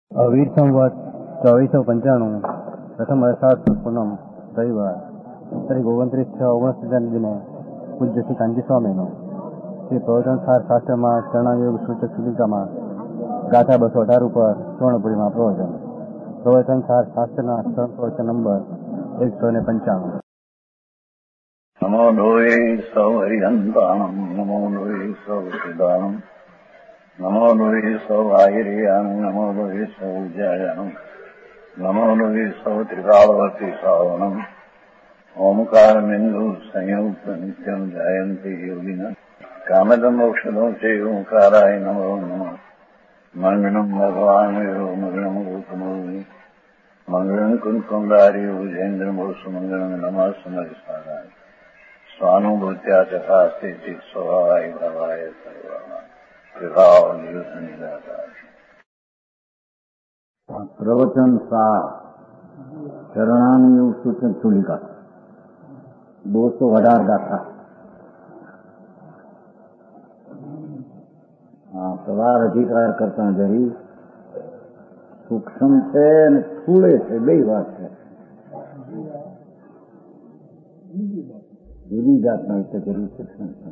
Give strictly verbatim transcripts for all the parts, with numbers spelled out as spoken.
વીર સંવત ચોવીસો પંચાણું પ્રથમ અષાઢ પૂનમ રવિવાર તારીખ ઓગણત્રીસ છ ઓગણસિત્તેરના દિને પૂજ્ય શ્રી કાંજી સ્વામીનો શ્રી પ્રવચનસાર શાસ્ત્રમાં ચરણાયોગ સૂચક સૂચિકામાં ગાથા બસો અઢાર ઉપર સ્વર્ણપુરીમાં પ્રવચન પ્રવચનસાર શાસ્ત્રના પ્રવચન નંબર એકસો ને પંચાણું. નમો લોહે સૌ હરિહંતાણમ નમો લોહે સૌ સિદ્ધાણમ નમો લોહે સૌ આયર્યાન નમો લોહે સૌ જયાન નમો લોહે સૌ ત્રિકાળવતી સાવનમ ઓમકાર બિંદુ સંયુક્ત નિત્યમ જાયંતિ યોગિના કામદમ મોક્ષદો છે ઓંકારાય નમો નમઃ મંગળમ ભગવાન મંગળમ ગોતમોહિ મંગળમ કુંકુંડારી ભુજેન્દ્રમો સુમંગળમ નમઃ સમરિસારાય स्वानुभूत्या चकास्ते चित स्वभावाय भवाय सर्वमा विभाव निरुद्ध प्रवचन सार शरणानुयोग सूचन चूलिका दो सौ अठार गाथा. हाँ, सवार अधिकार करता जरी सूक्ष्म है थूड़े से बे बात है जूदी जात में इतने जरूर सूक्ष्म है.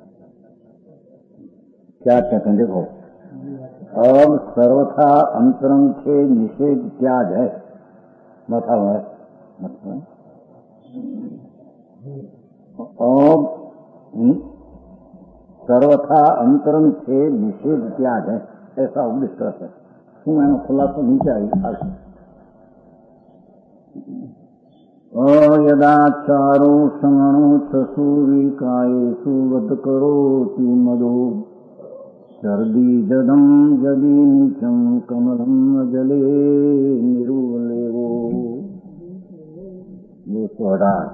क्या कहते हैं देखो, अब सर्वथा अंतरंग से निषेध त्याग है मतलब है मतलब अब सर्वथा अंतरंग से निषेध त्याग है ऐसा उपदेश है. શું એનો ખુલાસો નીચે આવી અયદાચારો સમણો છસુ વિકાયેષુ વદ કરોતિ મદો શરદી જદમ જદી નીચમ કમલમ જલે નિરુલેવો. દોસ્તો અઢાર.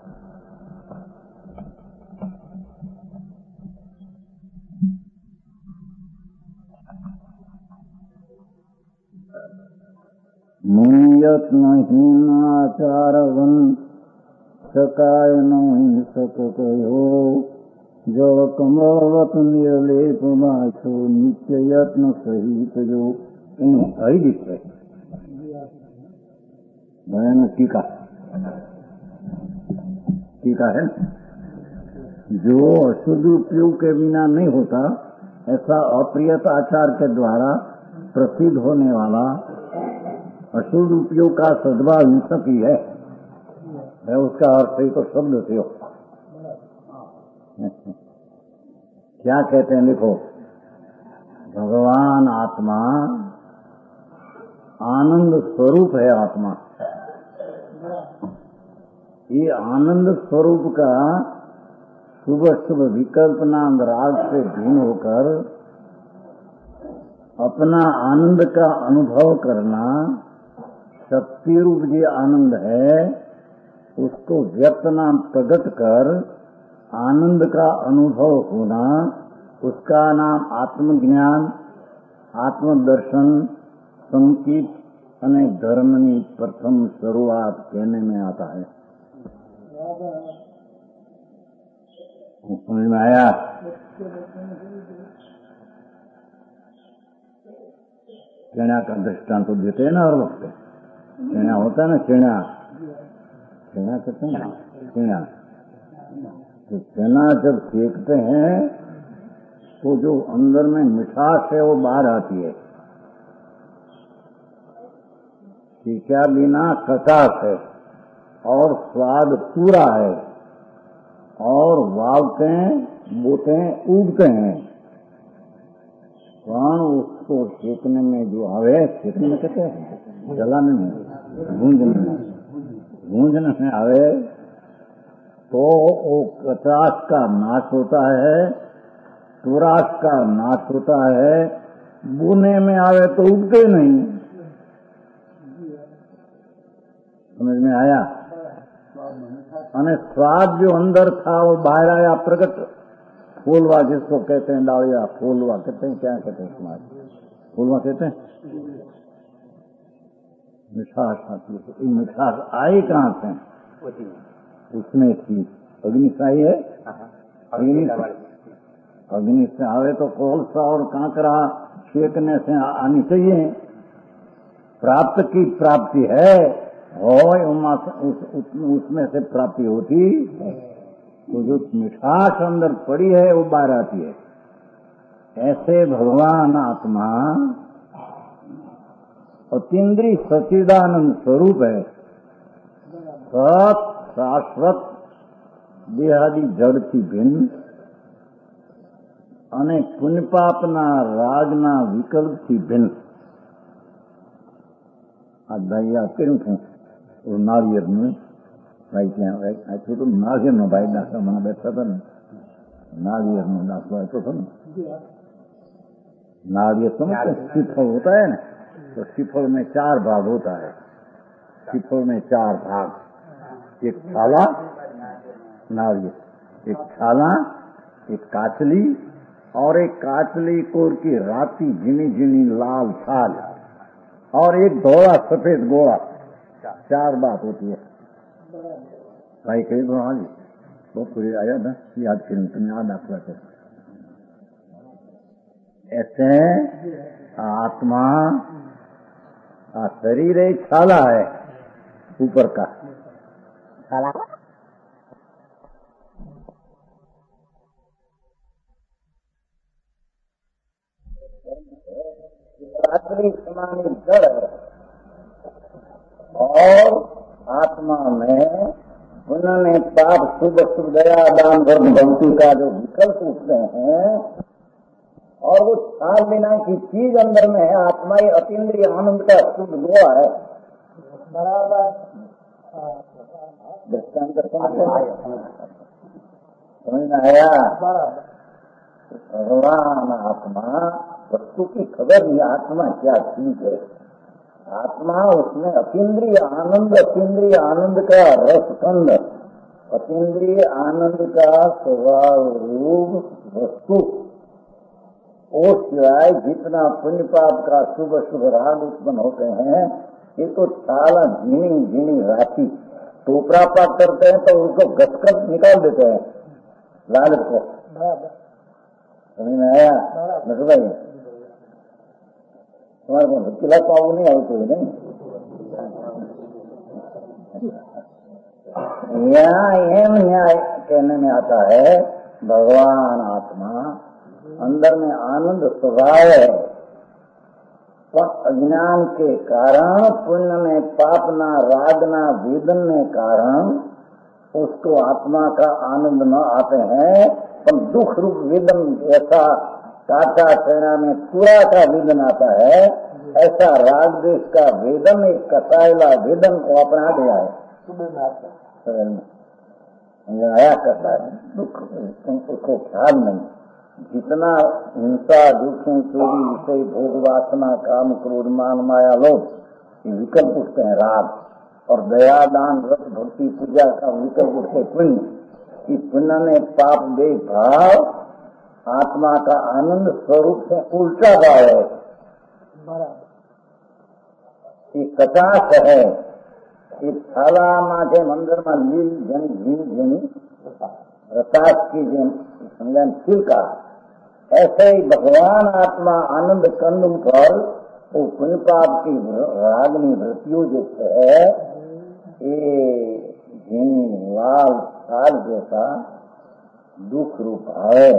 યત્નહીનાચારવન શકાય ન હિંસક કયો જળ કમળવત નિર્લેપ માછો નિત્ય યત્ન સહિત જો. એનું હરિદીપ છે ભયાનક ટીકા टीका है. जो अशुद्ध उपयोग के बिना नहीं होता ऐसा अप्रियत आचार के द्वारा प्रसिद्ध होने वाला अशुद्ध उपयोग का सद्भाव हिंसक ही है. है उसका अर्थ ही तो शब्द से हो. क्या कहते हैं देखो, भगवान आत्मा आनंद स्वरूप है. आत्मा ये आनंद स्वरूप का शुभ शुभ विकल्पना राग से भिन्न होकर अपना आनंद का अनुभव करना, शक्ति रूप जो आनंद है उसको व्यक्त नाम प्रकट कर आनंद का अनुभव होना, उसका नाम आत्मज्ञान, आत्मदर्शन, संकीट अने धर्मनी प्रथम शुरुआत कहने में आता है. समझ में आया? चेणा का दृष्टांत तो देते हैं ना हर वक्त. चेणा होता है ना, चेणा चेणा कहते हैं ना, चेणा. तो चेना जब सेकते हैं तो जो अंदर में मिठास है वो बाहर आती है. सेका बिना खटास है और स्वाद पूरा है और वावते बोते उगते हैं. पण उसको सेकने में जो आवे, सेकने में कहते हैं जलाने में, गूंजने में गूंजने में आवे तो वो कचास का नाश होता है, तुरास का नाश होता है. बुने में आवे तो उगते नहीं. समझ में आया? अने स्वाद जो अंदर था वो बाहर आया प्रकट. फूलवा जिसको कहते हैं, डालिया फूलवा कहते हैं, क्या कहते हैं समाज फूलवा कहते हैं. मिठास आती है. ये मिठास आई कहाँ से? उसमें थी अग्नि से आई है. अग्नि अग्नि से आवे तो कोलसा और कांकरा सेकने से आनी चाहिए. प्राप्त की प्राप्ति है हो उस, उस, उसमें से प्राप्ति होती तो जो मिठास अंदर पड़ी है वो बाहर आती है। ऐसे भगवान आत्मा अतीन्द्रिय सच्चिदानंद स्वरूप है, सत शाश्वत देहादि जड़ती भिन्न અને પુણ્યપાપના રાજના વિકલ્પથી ભિન્ન। આ ભાઈ આ કર્યું છું નાળિયેરનું ભાઈ ત્યાં આપ્યું હતું નાળિયેરનો ભાઈ દાખલા મને બેઠા હતા ને नारियल में दाखला तो था ना नारियल समझते श्रीफल होता है ना तो श्रीफल में चार भाग होता है। श्रीफल में चार भाग, एक छाला नारियल, एक छाला, एक काचली और एक काचली कोर की राती झिनी झिनी लाल छाल और एक धोला सफेद गोला। चार बात होती है भाई। कहीं तो हाँ जी बहुत पूरी आया ना याद करूँ तुम्हें याद दाखला कर। ऐसे आत्मा शरीर एक छाला है ऊपर का छाला समानी जड़ है और आत्मा में उन्होंने पाप शुभ शुभ दया दान धर्म भक्ति का जो विकल्प उठते हैं और वो छाल बिना की चीज अंदर में है। आत्मा ही अतीन्द्रिय आनंद का शुद्ध गोवा है। बराबर दृष्टांत समझ में आया। भगवान आत्मा वस्तु की खबर नहीं, आत्मा क्या चीज है। आत्मा उसमें अतीन्द्रिय आनंद, अतीन्द्रिय आनंद का रसखंड, अतीन्द्रिय आनंद का स्वभाव रूप वस्तु। वो सिवाय जितना पुण्य पाप का शुभ शुभ राग उत्पन्न होते हैं ये तो छाला झीनी झीनी राशि टोपरा पाक करते हैं तो उसको घसकर निकाल देते हैं लालच को। समझ में आया नजर भाई? तुम्हारे को किला पाव नहीं आई कोई नहीं। यहाँ एम न्याय कहने में आता है भगवान आत्मा अंदर में आनंद स्वभाव है पर अज्ञान के कारण पुण्य में पापना रागना वेदन के कारण उसको आत्मा का आनंद न आते हैं पर दुख रूप वेदन ऐसा काटा चेहरा में पूरा का वेदन आता है। ऐसा राग देश का वेदन एक कसायला वेदन को अपना गया है आया करता है दुख उसको ख्याल नहीं। जितना हिंसा दुखों चोरी विषय भोग वासना काम क्रोध मान माया लोभ ये विकल्प उठते हैं राग और दया दान व्रत भक्ति पूजा का विकल्प उठते पुण्य। कि पुण्य में पाप दे भाव आत्मा का आनंद स्वरूप से उल्टा भाव है। ये कचास है ये थाला माथे मंदिर में लील जन झीन झीनी रतास की जिन समझन छिलका। ऐसे ही भगवान आत्मा आनंद कंद पर वो पुण्य पाप की रागनी वृत्तियों जो है ये झीनी लाल साल जैसा दुख रूप है।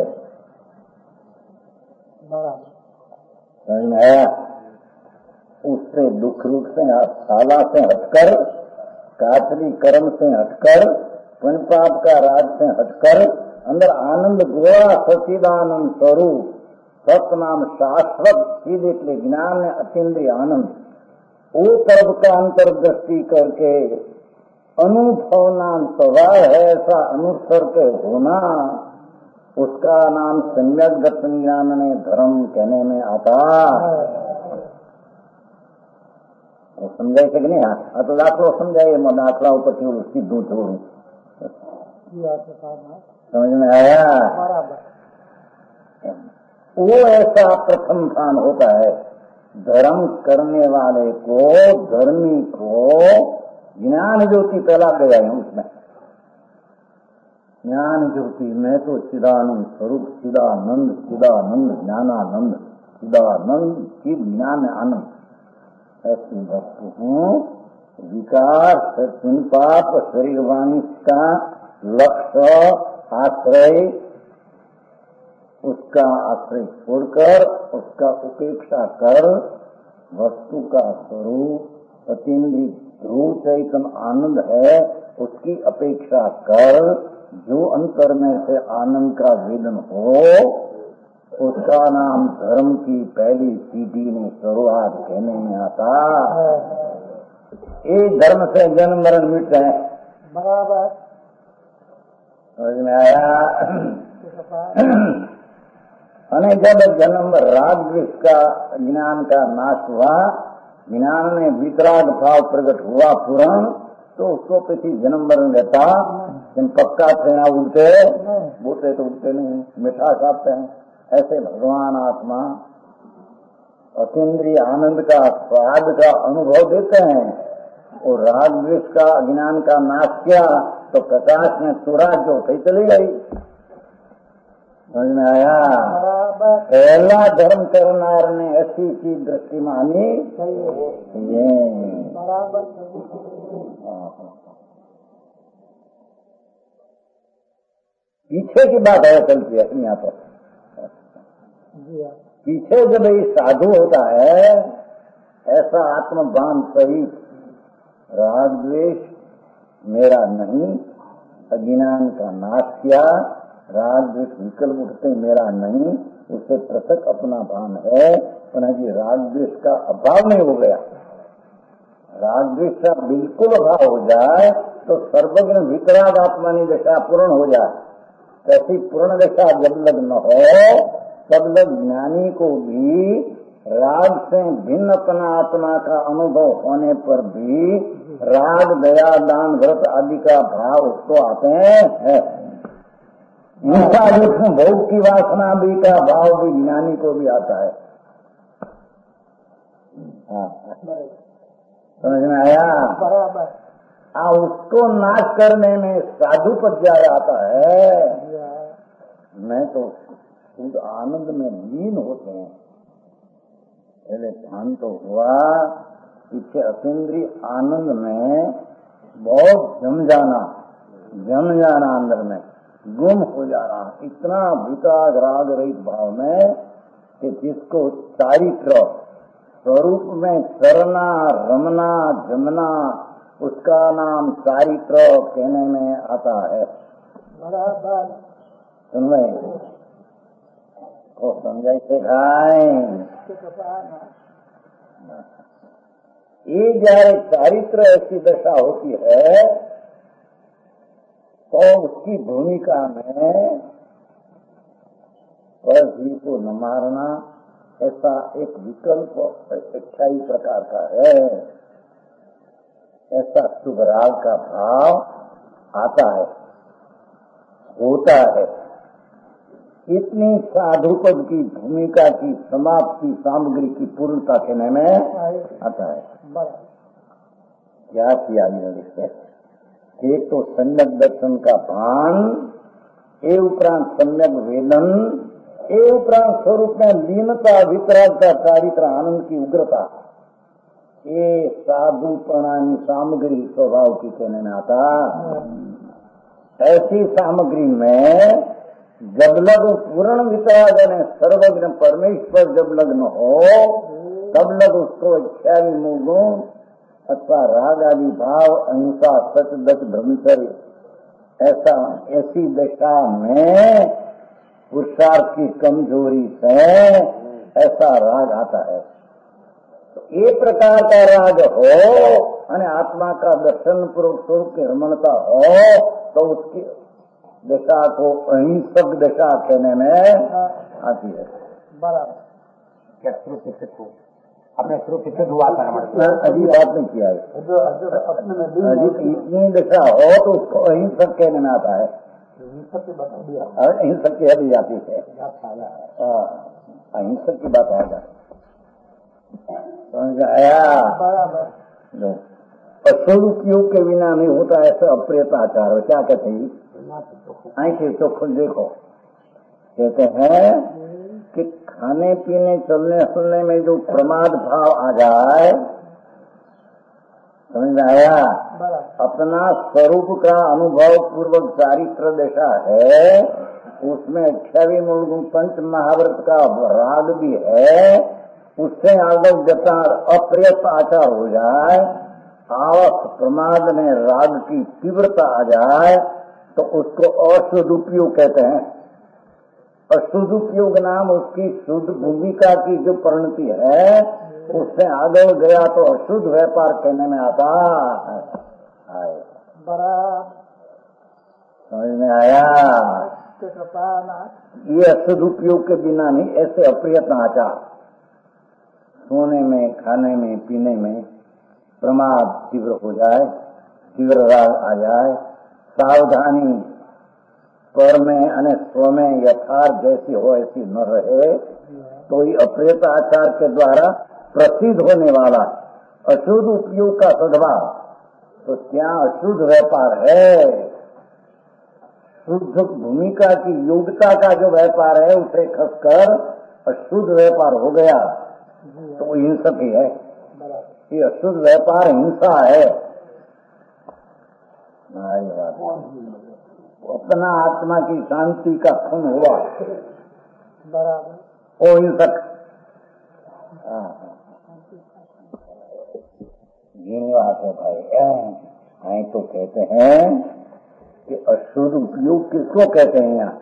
समझ में आया? उससे दुख रूप से साला से हटकर कातरी कर्म से हटकर पुण्य पाप का राज से हटकर अंदर आनंद गोवा सचिदानंद स्वरूप सतनाम शाश्वत सीधे के ज्ञान में अतीन्द्रिय आनंद वो तरफ का अंतर्दृष्टि करके अनुभव नाम स्वभाव है। ऐसा अनुसर के होना उसका नाम सम्यक दर्शन ज्ञान में धर्म कहने में आता। वो समझाए कि नहीं? हाँ तो दाखलो समझाइए मैं दाखला ऊपर से उसकी दूध छोड़ू। समझ में आया? वो ऐसा प्रथम स्थान होता है धर्म करने वाले को धर्मी को ज्ञान ज्योति फैला गया है उसमें। ज्ञान ज्योति में तो चिदानंद स्वरूप चिदानंद चिदानंद ज्ञानानंद चिदानंद की ज्ञान आनंद ऐसी वस्तु हूँ। विकार पुण्य पाप शरीर वाणी का लक्ष्य आश्रय, उसका आश्रय छोड़कर उसका उपेक्षा कर वस्तु का स्वरूप अतीन्द्रिय ध्रुव चैतन्य आनंद है, उसकी अपेक्षा कर। जो अंतर में से आनंद का वेदन हो उसका नाम धर्म की पहली सीढ़ी में शुरुआत कहने में आता। एक धर्म से जन्म मरण मिट है, बराबर समझ में आया। अने जब जन्म राग द्वेष का ज्ञान का नाश हुआ, ज्ञान में वितराग भाव प्रकट हुआ पूर्ण, तो उसको किसी जन्म मरण रहता। जिन पक्का थे ना उठते, बोलते तो उठते नहीं, मिठा खाते हैं। ऐसे भगवान आत्मा अतीन्द्रिय आनंद का स्वाद का अनुभव देते हैं। और राग द्वेष का अज्ञान का नाश किया तो प्रकाश में सूरज जो थे चली गई। समझ में आया। पहला धर्म करनार ने ऐसी की दृष्टि मानी ये पीछे की बात है चलती है अपनी यहाँ पर। पीछे जब ये साधु होता है ऐसा आत्मबान सहित राग द्वेष मेरा नहीं, अज्ञान का नाश किया, राग द्वेष विकल्प उठते मेरा नहीं, उससे पृथक अपना भान है। जी राग द्वेष का अभाव नहीं हो गया। राग द्वेष का बिल्कुल अभाव हो जाए तो सर्वज्ञ वितराग आत्मानी दशा पूर्ण हो जाए। ऐसी पूर्ण दशा जब लग न हो तब लग ज्ञानी को भी राग से भिन्न अपना आत्मा का अनुभव होने पर भी राग दया दान व्रत आदि का भाव उसको आते हैं। हिंसा जिसमें भोग की वासना भी का भाव भी ज्ञानी को भी आता है। समझ में आया। बराबर आ उसको नाश करने में साधु पद्याय आता है। मैं तो खुद आनंद में लीन होते हैं। पहले ध्यान तो हुआ, पीछे अतीन्द्रिय आनंद में बहुत जम जाना, जम जाना अंदर में, गुम हो जाना, इतना विकास राग रहित भाव में कि जिसको चारित्र स्वरूप में चरना रमना जमना उसका नाम चारित्र कहने में आता है। बराबर सुन रहे को समझाई से खाए। ये जયારે चारित्र ऐसी दशा होती है तो उसकी भूमिका में परजीव को न मारना ऐसा एक विकल्प इच्छाई प्रकार का है। ऐसा शुभ राग का भाव आता है, होता है। इतनी साधुपद की भूमिका की समाप्ति सामग्री की पूर्णता कहने में आता है। क्या किया इससे? एक तो सम्यक दर्शन का भान, ए उपरांत सम्यक वेदन, ए उपरांत स्वरूप में लीनता वितरागता चारित्र आनंद की उग्रता, ये साधु प्रणामी सामग्री स्वभाव की कहने में आता। ऐसी सामग्री में जब लग पूर्ण वितराग सर्वज्ञ परमेश्वर जब लग न हो तब लग उसको इच्छा विमोह अथवा राग आदि भाव अहिंसा सच दच ब्रह्मचर्य ऐसा ऐसी दशा में पुरुषार्थ की कमजोरी से ऐसा राग आता है। तो एक प्रकार का राग हो और आत्मा का दर्शन पूर्वक स्वरूप की रमणता हो तो उसकी दशा को अहिंसक दशा कहने में आती है। बराबर क्या स्वरूप सिद्ध हो अपने स्वरूप सिद्ध हुआ था हमारे अजीब बात नहीं किया है। जो अपने में लीन अजीब इतनी दशा हो तो उसको अहिंसक कहने में आता है। सत्य बता दिया। अहिंसक की हद जाती है, अहिंसक की बात आ जाए समझ आया। बराबर स्वरूप योग के बिना नहीं होता ऐसा अप्रियताचार। क्या कहते हैं? आंखें तो खुद देखो। कहते हैं कि खाने पीने चलने सुनने में जो प्रमाद भाव आ जाए समझ में आया? बराबर अपना स्वरूप का अनुभव पूर्वक चारित्र दशा है, उसमें छवि मूल पंच महाव्रत का राग भी है, उससे आगम जता अप्रयत आचार हो जाए, आवक प्रमाद में राग की तीव्रता आ जाए तो उसको अशुद्ध उपयोग कहते हैं। अशुद्ध उपयोग नाम उसकी शुद्ध भूमिका की जो परिणति है, उससे आगे गया तो अशुद्ध व्यापार कहने में आता है। बराबर समझ में आया? कृपा ये अशुद्ध उपयोग के बिना नहीं, ऐसे अप्रयत्न आचार, सोने में, खाने में, पीने में प्रमाद तीव्र हो जाए, तीव्र राग आ जाए, सावधानी पर में अने स्व में यथार्थ जैसी हो ऐसी न रहे, तो ये अप्रयत आचार के द्वारा प्रसिद्ध होने वाला अशुद्ध उपयोग का सद्भाव, तो क्या अशुद्ध व्यापार है? शुद्ध भूमिका की योग्यता का जो व्यापार है उसे खसकर अशुद्ध व्यापार हो गया तो वो हिंसक ही है। ये अशुद्ध व्यापार हिंसा है। अपना आत्मा की शांति का खून हुआ बराबर वो हिंसक। ये बात है भाई, आई तो कहते हैं कि अशुद्ध उपयोग किसको कहते हैं? यहाँ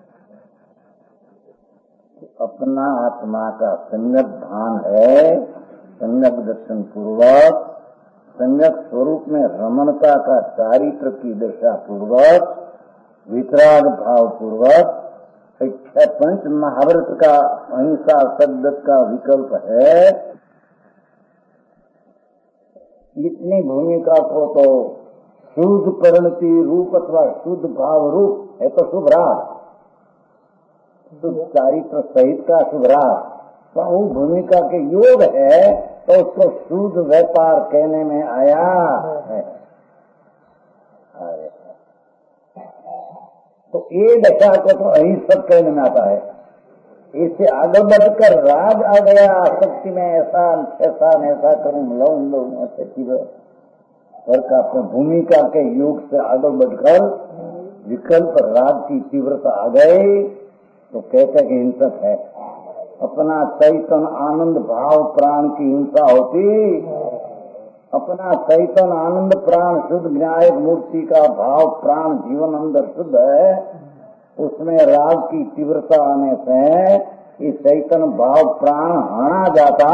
अपना आत्मा का सम्यक भान है, सम्यक दर्शन पूर्वक, सम्यक स्वरूप में रमणता का चारित्र की दशा पूर्वक, वितराग भाव पूर्वक, इच्छा पंच महाव्रत का अहिंसा शब्द का विकल्प है। इतनी भूमिका को तो शुद्ध परिणति रूप अथवा शुद्ध भाव रूप है तो शुभ राग, शुद्ध चारित्र सहित का शुभ राग, तो वो भूमिका के योग है तो उसको शुद्ध व्यापार कहने में आया है। तो ये दशा को तो अहिंसक कहने में आता है। इससे आगे बढ़कर राग आ गया, आसक्ति में ऐसा ऐसा ऐसा करूं लऊं लऊं अच्छी का अपने भूमिका के योग से आगे बढ़कर विकल्प राग की तीव्रता आ गई तो कहते कि हिंसक है। अपना चैतन आनंद भाव प्राण की हिंसा होती, अपना चैतन आनंद प्राण शुद्ध न्यायिक मूर्ति का भाव प्राण जीवन अंदर शुद्ध है, उसमें राग की तीव्रता आने से ये चैतन भाव प्राण हाना जाता।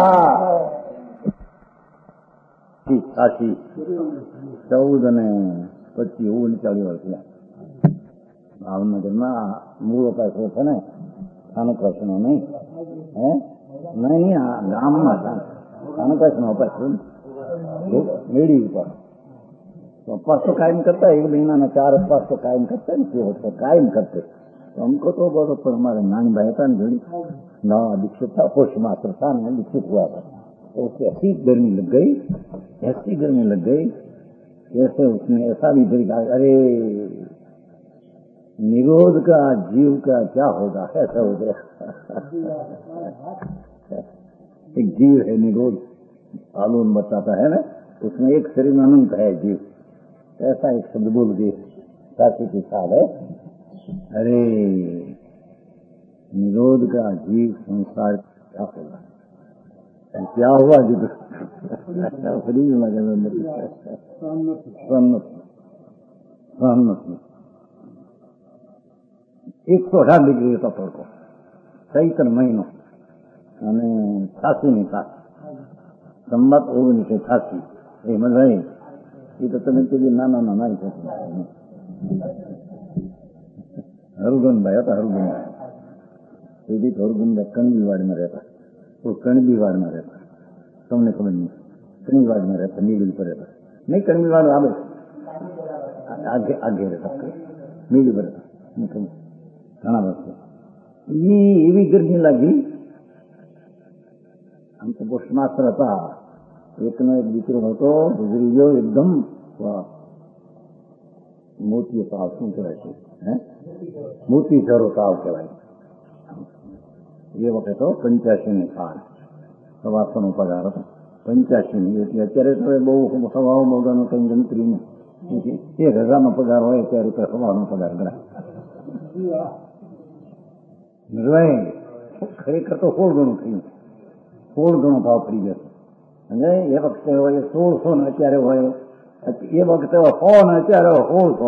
काशी चौदह ने पच्चीस ओगणचालीस वर्ष भावनगर में मूल पैसो है ने स्थानक वैष्णव नहीं है नहीं गाम में स्थानक वैष्णव पैसो मेड़ी ऊपर तो उपवास तो कायम करता है, एक महीना में चार उपवास तो कायम करते हैं, तो कायम करते। तो हमको तो बहुत पर हमारे नानी भाई था जोड़ी नवा दीक्षित था, पुष मात्र था, मैं दीक्षित हुआ था, तो उससे ऐसी गर्मी लग गई, ऐसी गर्मी लग गई जैसे उसने ऐसा भी तरीका, अरे निरोध का जीव का क्या होगा, ऐसा हो गया। एक जीव है निरोध, आलून बताता है ना, उसमें एक शरीर में अनंत है जीव, ऐसा एक शब्द बोल दिए साथी के साथ है। अरे निरोध का जीव संसार क्या होगा, क्या हुआ जो शरीर में एक सौ अठारह डिग्री था पड़को चैतन महीनो અને છાસી ની સાત સંમત ઓગણીસો છાસી હેમંતભાઈ એ તો તમે કીધું ના ના ના ના હરુગનભાઈ હતા, હરુગનભાઈ સુધી હરુગનભાઈ કણબીવાડમાં રહેતા, તો કણબીવાડમાં રહેતા, તમને ખબર નહીં, કણબીવાડમાં રહેતા, મીડી પર રહેતા નહીં, કણબીવાડ આવે આગે આગે રહેતા, મીડી પર રહેતા ઘણા વર્ષો એ એવી ગરમી લાગી. આમ તો પોસ્ટમાસ્ટર હતા, એકનો એક દીકરો હતો, ગુજરી ગયો એકદમ મોતીયો તાવ, શું કહેવાય છે હે મોતી ઝરો તાવ કહેવાય. એ વખતે તો પંચ્યાસી ની સાલ સવાસો નો પગાર હતો, પંચ્યાસી ની એટલે અત્યારે તો બહુ સવાઓ મોગાનો કઈ ગણતરી નહીં. એક હજારનો પગાર હોય ત્યારે રૂપિયા સવાનો પગાર ગણાય. ખરેખર તો સોળ ગણું થયું, સોળ ગણો ભાવ ફરી જશે. અને એ વખતે હોય સોળસો ને અત્યારે હોય એ વખતે સો ને અત્યારે સોળસો.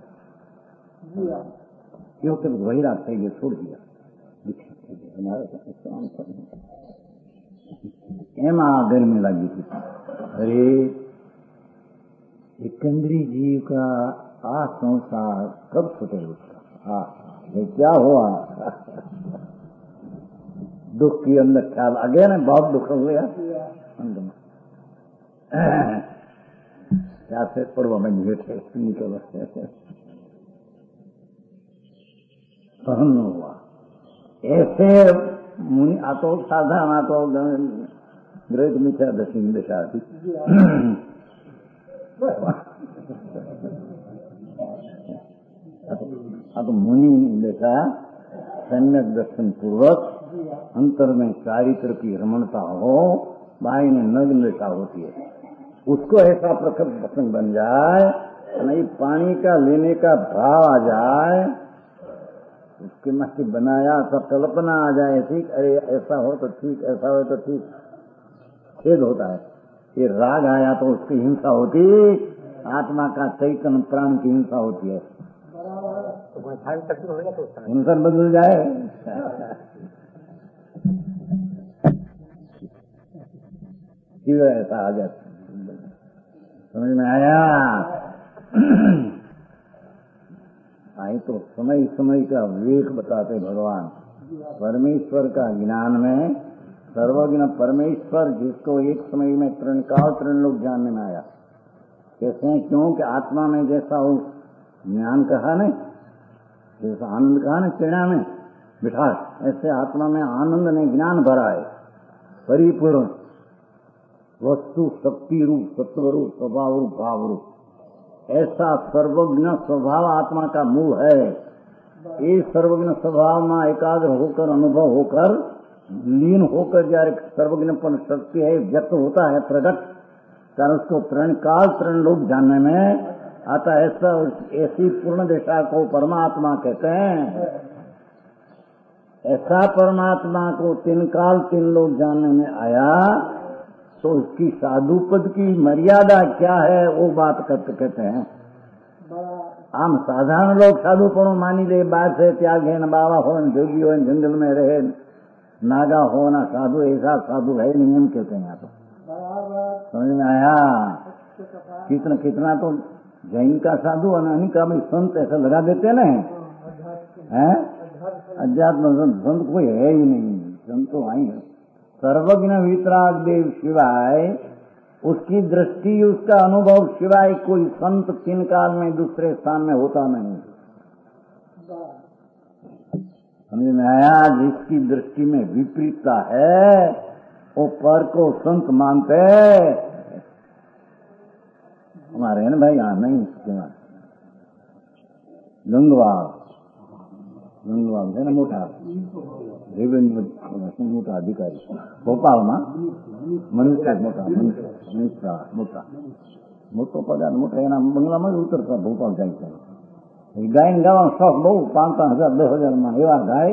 એ વખતે વૈરાગ થઈ ગયો, છોડી ગયા. એમાં गर्मी लगी थी. अरे सिकंदरी जीव का आ संसार कब छूटे उसका? हाँ, ये क्या हुआ? दुख की अंदर ख्याल आ गया ना, बहुत दुख हो गया. क्या से पड़वा में बैठे निकल सहन हुआ. ऐसे मुनि आ तो साधारण आ तो ग्रेट मिथ्या दशमी दशा थी. आ तो मुनि दशा सम्यक दर्शन पूर्वक अंतर में चारित्र की रमणता हो, बाई में नग्न दशा होती है. उसको ऐसा प्रखर प्रसंग बन जाए, नहीं पानी का लेने का भाव आ जाए, उसके में बनाया सब कल्पना आ जाए. ठीक, अरे ऐसा हो तो ठीक, ऐसा हो तो ठीक. खेद होता है. ये राग आया तो उसकी हिंसा होती, आत्मा का चैतन्य प्राण की हिंसा होती है. हिंसा बदल जाए. ऐसा आ जाता. समझ में आया? आई तो समय समय का विवेक बताते भगवान. परमेश्वर का ज्ञान में सर्वज्ञ परमेश्वर, जिसको एक समय में त्रण काल त्रण लोग जानने में आया. कहते हैं क्यों कि आत्मा में जैसा वो ज्ञान कहा न, जैसा आनंद कहा न चेड़ा में मिठास, ऐसे आत्मा में आनंद ने ज्ञान भरा है. परिपूर्ण वस्तु शक्ति रूप, सत्व रूप, स्वभाव रूप, भाव रूप, ऐसा सर्वज्ञ स्वभाव आत्मा का मूल है. ये सर्वज्ञ स्वभाव में एकाग्र होकर, अनुभव होकर, लीन होकर जયારે सर्वज्ञपन शक्ति है व्यक्त होता है, प्रकट, कारण उसको त्रण काल त्रण लोग जानने में आता. ऐसा ऐसी पूर्ण दशा को परमात्मा कहते हैं. ऐसा परमात्मा को तीन काल तीन लोग जानने में आया तो उसकी साधु पद की मर्यादा क्या है वो बात करते कहते हैं. आम साधारण लोग साधुपणो मानी ले, बाहर से त्याग है न, बाबा हो न, जोगी हो न, जंगल में रहे, नागा हो ना साधु, ऐसा साधु है नहीं, हम कहते हैं. यहाँ तो समझ में आया? कितना कितना तो जैन का साधु और का भी संत ऐसा लगा देते हैं ना. अध्यात्म संत कोई है ही नहीं. संत तो आई है. सर्वज्ञ वितराग देव शिवाय, उसकी दृष्टि, उसका अनुभव शिवाय कोई संत तीन काल में दूसरे स्थान में होता नहीं. समझ में आया? जिसकी दृष्टि में विपरीतता है वो पर को संत मानते. हमारे है ना भाई, यहाँ नहीं गंगवाल गंगवाल है ना, मोटा रेवेन्यू मोटा अधिकारी भोपाल में मनुष्य मोटा मनुष्य मोटा मोटो पगार मोटा एना बंगला में उतरता भोपाल जाए. गाय गावा शौक बहु, पांच पांच हजार दस हजार में एवा गाय.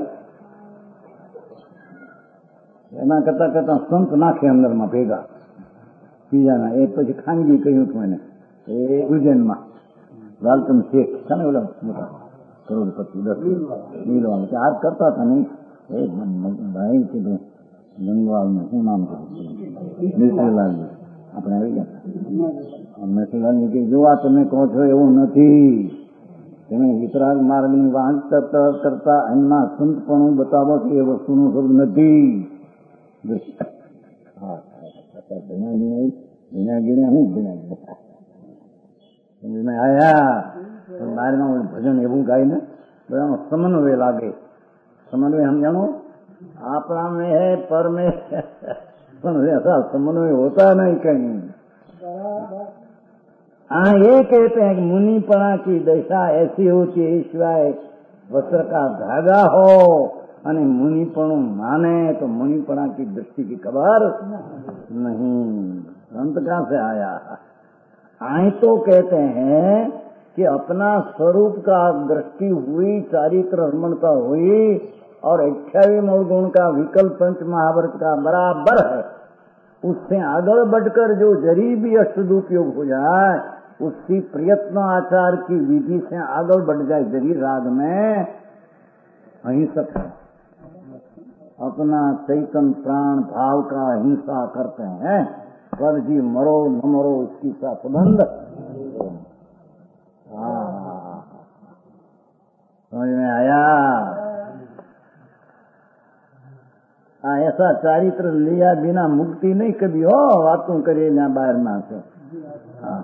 एना करता करता संत नाखे अंदर में भेगा बीजा. एक पीछे खानगी कहूं थू मैंने उज्जैन में लालचंद शेख था ने, बोला मोटा करोड़पति दस नीलवा आज करता था नहीं. भाई कीधु गंगवाल में शू नाम मिश्रीलाल अपने आई गया. मिश्रीलाल ने कही, जो आ तमे कहो छो एवं नहीं. તમે વિતરાગ માર્ગની વાંચ કરતા કરતા એમના સંતપણું બતાવો છો એ વસ્તુનું શબ્દ નથી. સમજમાં આયા? બહારમાં ભજન એવું ગાઈને બધાનો સમન્વય લાગે. સમન્વય સમજાણો આપણા में है, पर में પણ ऐसा समन्वय होता नहीं कहीं. हाँ, ये कहते हैं कि मुनिपणा की दशा ऐसी होती है, शिवाय वस्त्र का धागा हो અને મુનિપણું માને તો મુનિપણા की दृष्टि की खबर नहीं, संत कहाँ से आया? आए तो कहते हैं कि अपना स्वरूप का दृष्टि हुई, चारित्र रमणता हुई और अठावीस गुण का विकल्प पंच महाभारत का बराबर है। उससे आगे बढ़कर जो जरी भी अष्टदुपयोग हो जाए, उसकी प्रयत्न आचार की विधि से आगे बढ़ जाए जरी राग में, अहिंसक है। अपना चैतन प्राण भाव का हिंसा करते हैं, पर जी मरो न मरो इसकी सा संबंध। समझ में आया? हाँ, ऐसा चारित्र लिया बिना मुक्ति नहीं कभी हो, बातों करिए ना बाहर ना से। हाँ,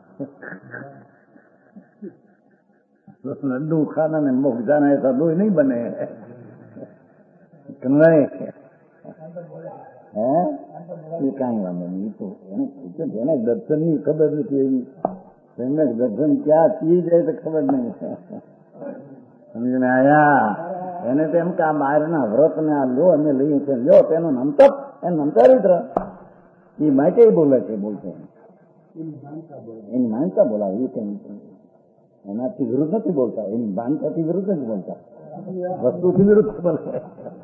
लड्डू खाना ने मुख जाना ऐसा दो नहीं बने कन्वे है ये कहीं वाले नहीं। तो એને દર્શન ની ખબર નથી, એવી એમને દર્શન ક્યાં ચીજ है तो खबर नहीं है। समझ में आया? એને તો એમ કે આ બહારના વ્રત ને આ લો અને લઈએ છે, લ્યો તેનું નામ તપ, એનું નામ ચારિત્ર, એ માટે બોલે છે, બોલते हैं એની માનતા બોલાવે, એ કઈ એનાથી વિરુદ્ધ નથી બોલતા, એની માનતાથી વિરુદ્ધ નથી બોલતા, વસ્તુથી વિરુદ્ધ બોલે।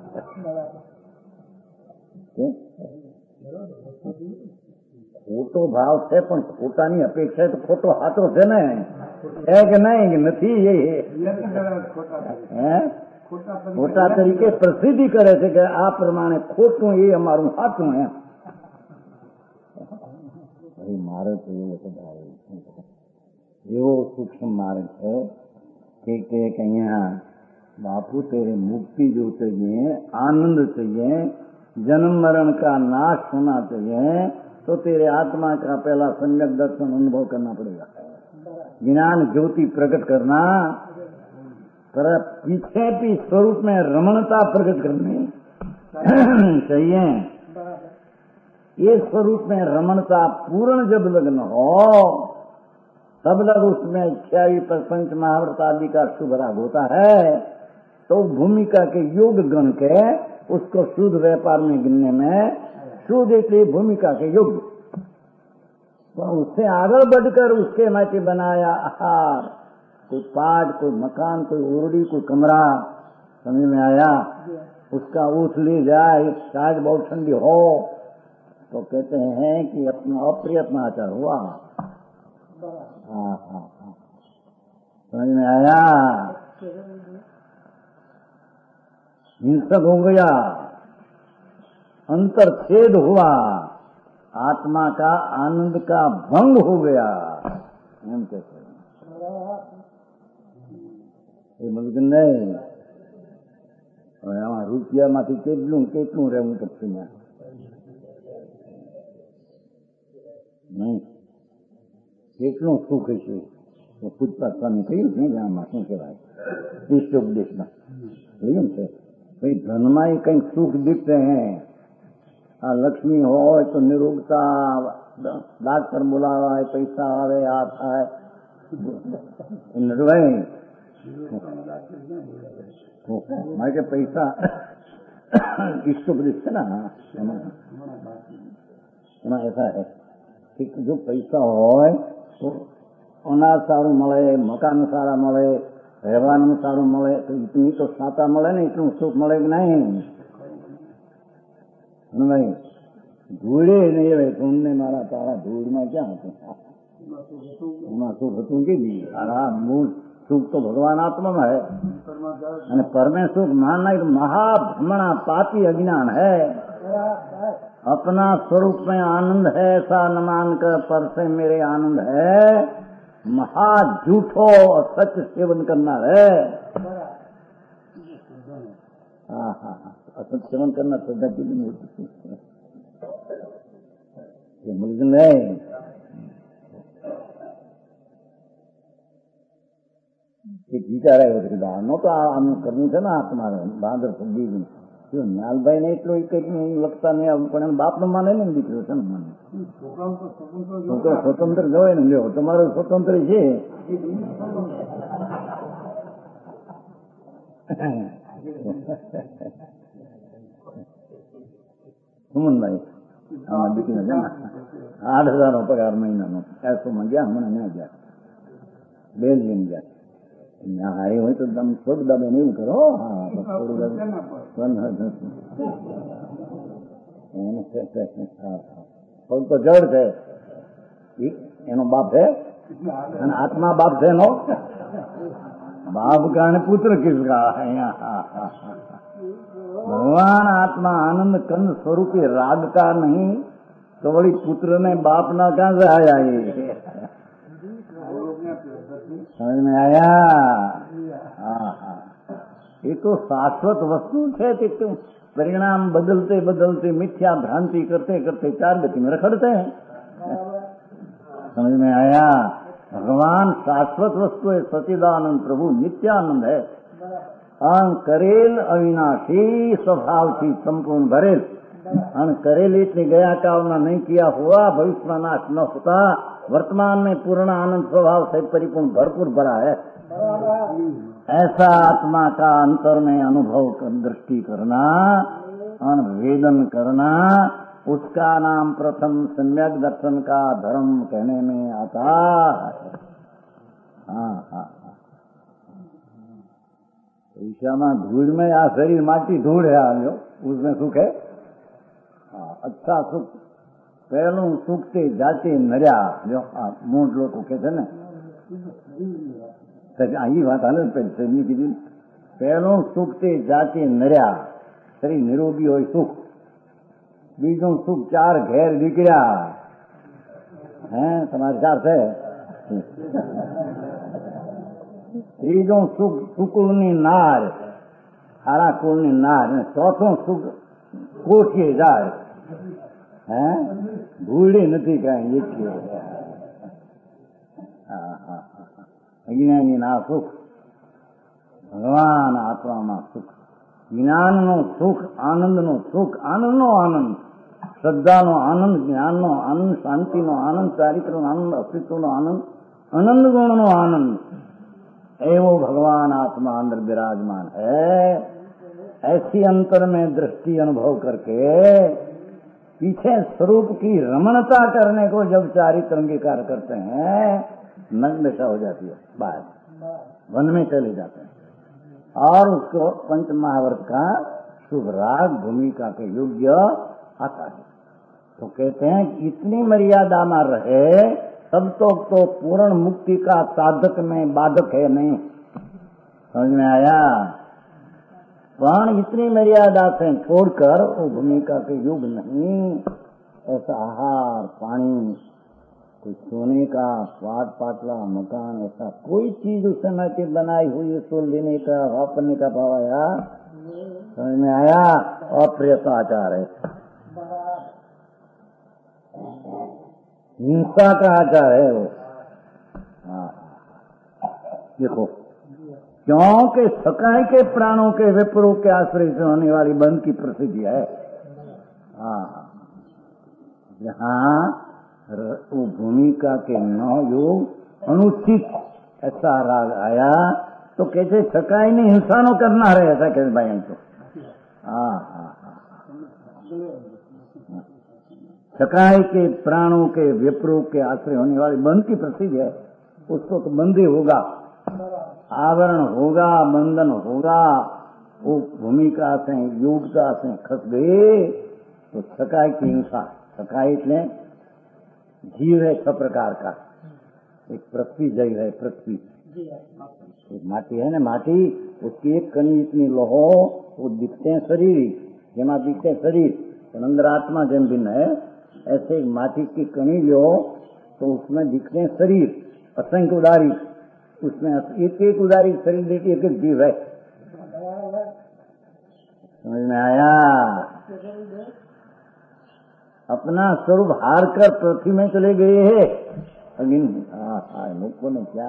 ખોટો ભાવ છે પણ ખોટાની અપેક્ષા તો ખોટો હાથો છે ને, છે કે નહીં કે નથી? એ ખોટા તરીકે પ્રસિદ્ધિ કરે છે કે આ પ્રમાણે ખોટું એ અમારું સાચું એમ। મારે તો એવો ભાવ એવો સૂક્ષ્મ માર્ગ છે કે અહીંયા बापू तेरे मुक्ति जो चाहिए, आनंद चाहिए, जन्म मरण का नाश होना चाहिए, तो तेरे आत्मा का पहला सम्यक दर्शन अनुभव करना पड़ेगा, ज्ञान ज्योति प्रकट करना, पर पीछे भी स्वरूप में रमणता प्रकट करनी चाहिए। ये स्वरूप में रमणता पूर्ण जब लगन हो, तब लग उसमें इच्छावी प्रपंच महाव्रत आदि का शुभ राग होता है। तो भूमिका के योग गण के उसको शुद्ध व्यापार में गिनने में शुद्ध इसलिए भूमिका के योग, तो उससे आगे बढ़कर उसके माटी बनाया आहार, कोई पाट, कोई मकान, कोई ओरडी, कोई कमरा। समझ में आया? उसका ऊँच ले जाए, शायद बहुत ठंडी हो तो कहते हैं कि अपना अप्रयत्न आचार हुआ। हाँ हाँ हाँ, समझ में आया? हिंसक हो गया, अंतर छेद हुआ, आत्मा का आनंद का भंग हो गया, हम कहते हैं। એ બધું નહીં, હવે આમાં રૂપિયામાંથી કેટલું કેટલું રહેવું પડશે નહીં, કેટલું સુખ હશે। પૂછતા સ્વામી કહ્યું છે કે આમાં શું કહેવાય, ઈષ્ટોપદેશમાં કહ્યું છે भाई धन में ही कहीं सुख दिखते हैं। आ लक्ष्मी हो तो निरोगता, डॉक्टर बुलावा है, पैसा आवे आता है, मैं के पैसा इष्टोपदेश है ना, ऐसा है कि जो पैसा हो तो अनाज सारू मळे, मकान सारा मळे, રહેવાનું સારું મળે, તો એટલું તો સાતા મળે ને, એટલું સુખ મળે કે નહીં? ભાઈ ધૂળે નહીં હવે ધૂળને મારા તારા ધૂળમાં ક્યાં હતું? એમાં સુખ હતું કે તારા મૂળ સુખ તો ભગવાન આત્મામાં है, અને परमे सुख मानना एक महाभ्रमणा पापी अज्ञान है। अपना स्वरूप में आनंद है ऐसा न मानकर पर से मेरे आनंद है, महा झूठो और सच सेवन करना है। हाँ हाँ असत सेवन करना श्रद्धा की नहीं होती, ये मुल्क नहीं। एक विचार આવ્યો નો તો આમ કરવું છે ને, આ તમારે બહાદર પગી ગયું નાલભાઈ ને એટલું કઈક લખતા નહીં આવું, પણ એમ બાપ નો માને ને દીકરો છે ને, મને છોકરો સ્વતંત્ર જવાય ને, લ્યો તમારો સ્વતંત્ર છે। સુમનભાઈ આમાં દીકરીને છે ને આઠ હજાર નો પગાર મહિનાનો એસોમાં ગયા હમણાં ત્યાં ગયા બેલ્જિયમ ગયા ત્યાં હારી હોય તો તમે થોડું દાબે એવું કરો હા થોડું દાબે પગ તો જડ છે એનો બાપ છે અને આત્મા બાપ છે એનો बाप का ने पुत्र किसका भगवान आत्मा आनंद कंद स्वरूपी राग का नहीं तो बड़ी पुत्र ने बाप ना कहां से आया ये समझ में आया हाँ हाँ ये तो शाश्वत वस्तु है कि तुम परिणाम बदलते बदलते मिथ्या भ्रांति करते करते चार गति में रखड़ते हैं समझ में आया भगवान शाश्वत वस्तु है सचिदानंद प्रभु नित्यानंद है अन करेल अविनाशी स्वभाव थी संपूर्ण भरेल अन करेल इतनी गया कामना नहीं किया हुआ भविष्य में नाश न होता वर्तमान में पूर्ण आनंद स्वभाव से परिपूर्ण भरपूर भरा है ऐसा आत्मा का अंतर में अनुभव कर दृष्टि करना अनवेदन करना उसका नाम प्रथम सम्यक दर्शन का धर्म कहने में आता है हाँ हाँ ईशा में धूल में या शरीर माटी धूल है आयो उसमें सुख है हाँ अच्छा सुख पहलू सुखते जाते नर्या जो मूड लोग कहते ने आई बात हाल शरीर की दिन पहलू सुखते जाते नर्या शरीर निरोगी हो सुख बीजों सुख चार घेर निकलिया हैं तुम्हारे चार से ત્રીજો સુખ સુકુળની નાર હારા કુળની નાર ચોથો સુખ કોઠીએ જાય હે ભૂલી નથી કાંઈ એક અજ્ઞાની ના સુખ ભગવાન આત્મામાં સુખ જ્ઞાનનો સુખ આનંદનો સુખ આનંદનો આનંદ શ્રદ્ધાનો આનંદ જ્ઞાનનો આનંદ શાંતિનો આનંદ ચારિત્રનો આનંદ અસ્તિત્વનો આનંદ आनंद गुणनो आनंद एवं भगवान आत्मा अंदर विराजमान है। ऐसी अंतर में दृष्टि अनुभव करके पीछे स्वरूप की रमणता करने को जब चारित्र अंगीकार करते हैं नग्न दशा हो जाती है, बाहर वन में चले जाते हैं और उसको पंच महावर्त का शुभ राग भूमिका के योग्य आता है। तो कहते हैं कि इतनी मर्यादा में रहे तब तो, तो पूर्ण मुक्ति का साधक में बाधक है नहीं। समझ में आया? पण इतनी मर्यादा से छोड़कर वो भूमिका के युग नहीं। ऐसा आहार पानी कोई सोने का पाट पाटला मकान ऐसा कोई चीज उस समय की बनाई हुई उसको लेने का वापरने का भाव आया? समझ में आया? अप्रियता आचार है, हिंसा का आचार है वो। हाँ देखो, क्योंकि सकाई के प्राणों के विप्रों के आश्रय से होने वाली बंद की प्रसिद्धि है। हाँ जहाँ वो भूमिका के नौ योग अनुचित ऐसा राग आया तो कैसे सकाई ने हिंसा नो करना रहे ऐसा कैसे भाई तो। हाँ हाँ सकाई के प्राणों के विप्रों के आश्रय होने वाली बंद की प्रसिद्ध है। उसको तो बंदी होगा, आवरण होगा, बंधन होगा। वो भूमिका से योगता से खस गए तो सकाई की हिंसा। सकाई इतने जीव है छ प्रकार का। एक पृथ्वी जीव है, पृथ्वी एक माटी है ना, माटी उसकी एक कणी इतनी लोहो वो दिखते हैं शरीर, जेमा दिखते हैं शरीर तो अंदर आत्मा जेम भिन्न है। ऐसे माटी की कणी लो तो उसमें दिखते हैं शरीर असंख्य उदारी, उसमें एक एक उदारी शरीर देखिए एक एक जीव है। समझ में आया? अपना स्वरूप हार कर पृथ्वी में चले गए हैं। अगिन हाँ लोगों ने क्या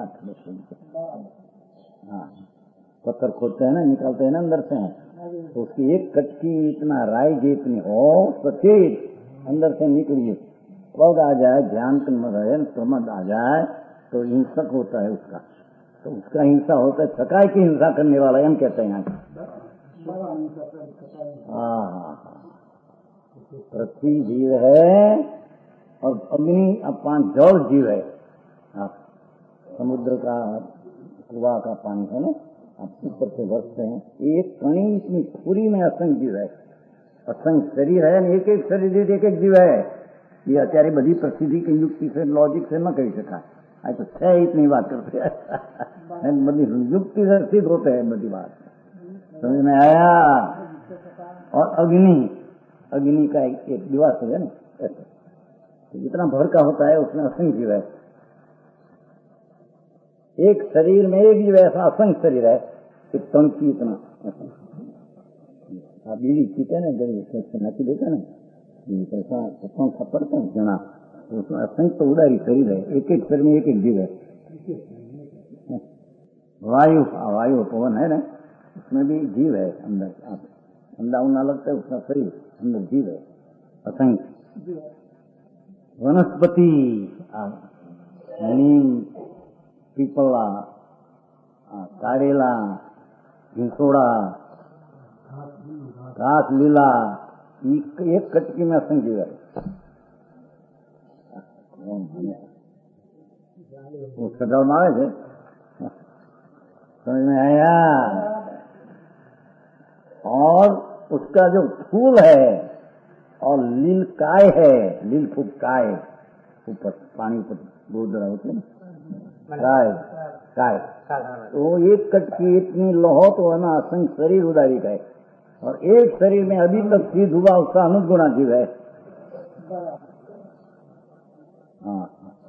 हाँ पत्थर खोदते हैं ना, निकालते हैं ना अंदर से, तो उसकी एक कटकी इतना राई जितनी हो सचेत अंदर से निकलिए, क्रोध आ जाए, ध्यान प्रमद आ जाए तो हिंसक होता है उसका। तो उसका हिंसा होता है, सकाई की हिंसा करने वाला हम कहते हैं यहाँ। हाँ हाँ हाँ पृथ्वी जीव है और अग्नि अपान जल जीव है। आप समुद्र का कुआ का पानी है ना, आप ऊपर से बरसते हैं, एक कणी इतनी पूरी में असंख्य जीव है, असंख्य शरीर है, एक एक शरीर एक एक जीव है। ये अत्यारे बड़ी प्रसिद्धि की युक्ति से लॉजिक से न कही सका, आज तो छह इतनी बात करते हैं, बड़ी युक्ति से सिद्ध होते हैं बड़ी बात, समझ में आया। और अग्नि, अग्नि का एक, एक दिवस है ना, ऐसे तो जितना भर का होता है उसमें असंख्य जीव है। एक शरीर में एक जीव ऐसा असंख्य शरीर है, एक तन की इतना। आप बीड़ी पीते ना, जब नची देते ना, पैसा पत्थरों खपड़ते हैं जना, तो उसमें असंख्य तो उदारी शरीर है, एक एक शरीर में एक एक जीव है। वायु, वायु पवन है ना, उसमें भी जीव है अंदर, आप ठंडा उना लगता है उसका शरीर, अंदर जीव है असंख्य। वनस्पति, नीम, पीपला, कारेला, घिसोड़ा, घास लीला, एक कटकी में असंख्य जीव है। वो सजाव मारे थे, समझ में आया। और उसका जो फूल है और लील काय है, लील फूल काय, ऊपर पानी पर दूध रहा होते ना, काय काय, तो एक कटकी इतनी लोहो तो है ना, असंख्य शरीर उदारी का है, और एक शरीर में अभी तक सिद्ध हुआ उसका अनुगुणा जीव है। हाँ,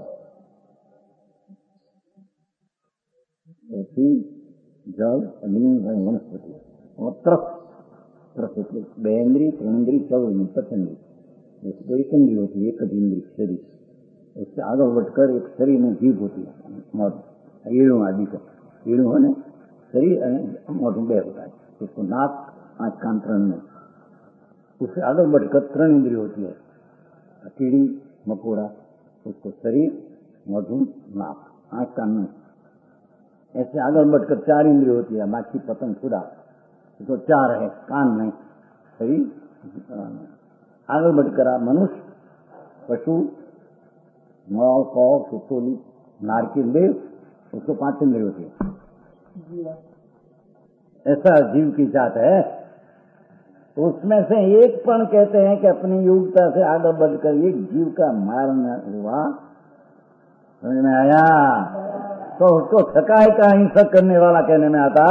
जल, अग्नि, वनस्पति और त्रस, त्रस એટલે બે इंद्री, तीन इंद्री, चौदह इंद्री, पचेंद्री, उसको एक इंद्री होती है, एक इंद्री शरीर, उससे आगे बढ़कर एक शरीर में जीव होती है, ईड़ू आदि का, ईड़ू है ना शरीर मोटू बे होता है, उसको नाक, आंख, कान, त्रण में, उससे आगे बढ़कर त्रण इंद्री होती है, कीड़ी मकोड़ा, उसको शरीर, मोटू, नाक, आंख, कान में, ऐसे आगे बढ़कर चार इंद्रिय होती है, माछी, पतंग, खुदा, तो चार है, कान में शरीर, आगे बढ़कर मनुष्य, पशु, नौ, कौ, सुसोली, नारकिल, देव, उसको पांच इंद्रिय होती है। ऐसा जीव की जात है। तो उसमें से एक पण कहते हैं कि अपनी योग्यता से आगे बढ़कर एक जीव का मारना हुआ, समझ में आया, तो उसको सकाय का हिंसक करने वाला कहने में आता।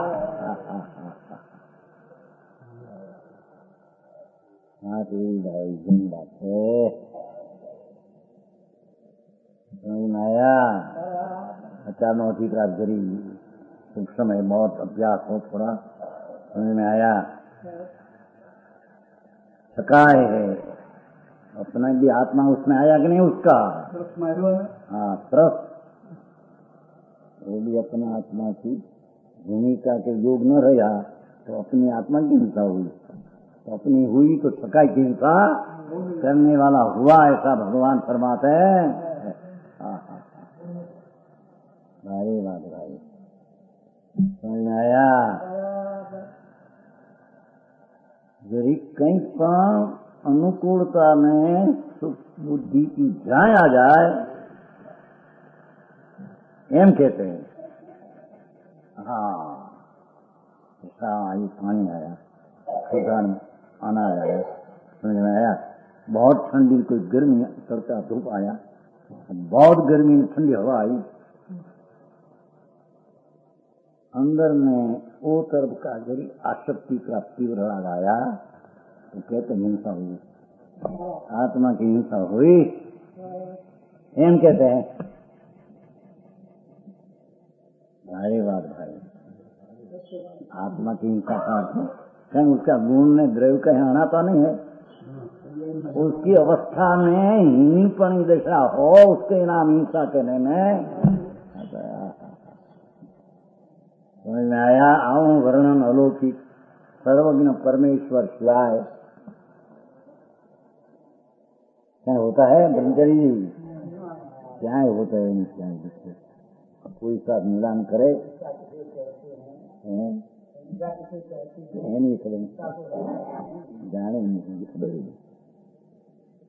हाँ भाई जिन बात है, समझ में आया। अचानक ठीक रात गरी कुछ समय मौत अभ्यास हो थोड़ा, समझ में आया। सकाय है अपना भी आत्मा उसमें आया कि नहीं उसका, हाँ त्रस, वो भी अपने आत्मा की भूमिका के योग न रहा तो अपनी आत्मा की हिंसा हुई, तो अपनी हुई तो सकाई की हिंसा करने वाला हुआ, ऐसा भगवान फरमाते हैं। भारी बात भाई, समझ में आया। यदि कहीं पर अनुकूलता में सुख बुद्धि की जाए आ जाए, एम कहते हैं, हाँ ऐसा आई पानी आया, सुधान आना आया, समझ में आया। बहुत ठंडी कोई गर्मी करता धूप आया, बहुत गर्मी में ठंडी हवा आई, अंदर में वो तरफ का जरी आसक्ति का तीव्र राग आया तो कहते हिंसा हुई, आत्मा की हिंसा हुई, एम कहते हैं। भाई बात भाई, आत्मा की हिंसा का कहीं उसका गुण ने द्रव्य कहीं आना तो नहीं है, उसकी अवस्था में हीनीपन दशा हो उसके नाम हिंसा कहने में। समझ में आया। आऊं वर्णन अलौकिक सर्वज्ञ परमेश्वर शिवाय क्या होता है ब्रह्मचरी जी, क्या होता है क्या जिससे कोई साथ मिलान करे नहीं खड़े जाने नहीं।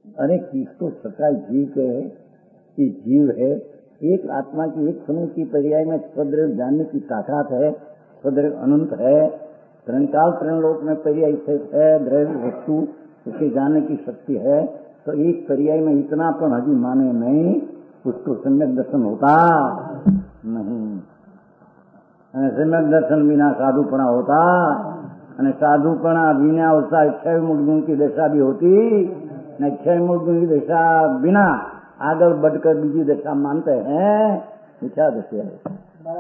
अरे किसको सकाय जीव के है कि जीव है, एक आत्मा की एक समय की पर्याय में स्वद्रव्य जानने की ताकत है, स्वद्रव्य अनंत है, त्रणकाल त्रणलोक में पर्याय है, द्रव्य वस्तु उसके जानने की शक्ति है, तो एक पर्याय में इतना पण हजी माने नहीं, उसको सम्यक दर्शन होता नहीं। सम्यक दर्शन बिना साधुपणा होता, અને સાધુપણા વિના ઉત્સાહ અક્ષય મૂળ ગુણ की दशा भी होती, न अक्षय मूल गुण की दशा बिना आगर बढ़कर बीजी दशा मानते हैं, मिथ्या दशा है।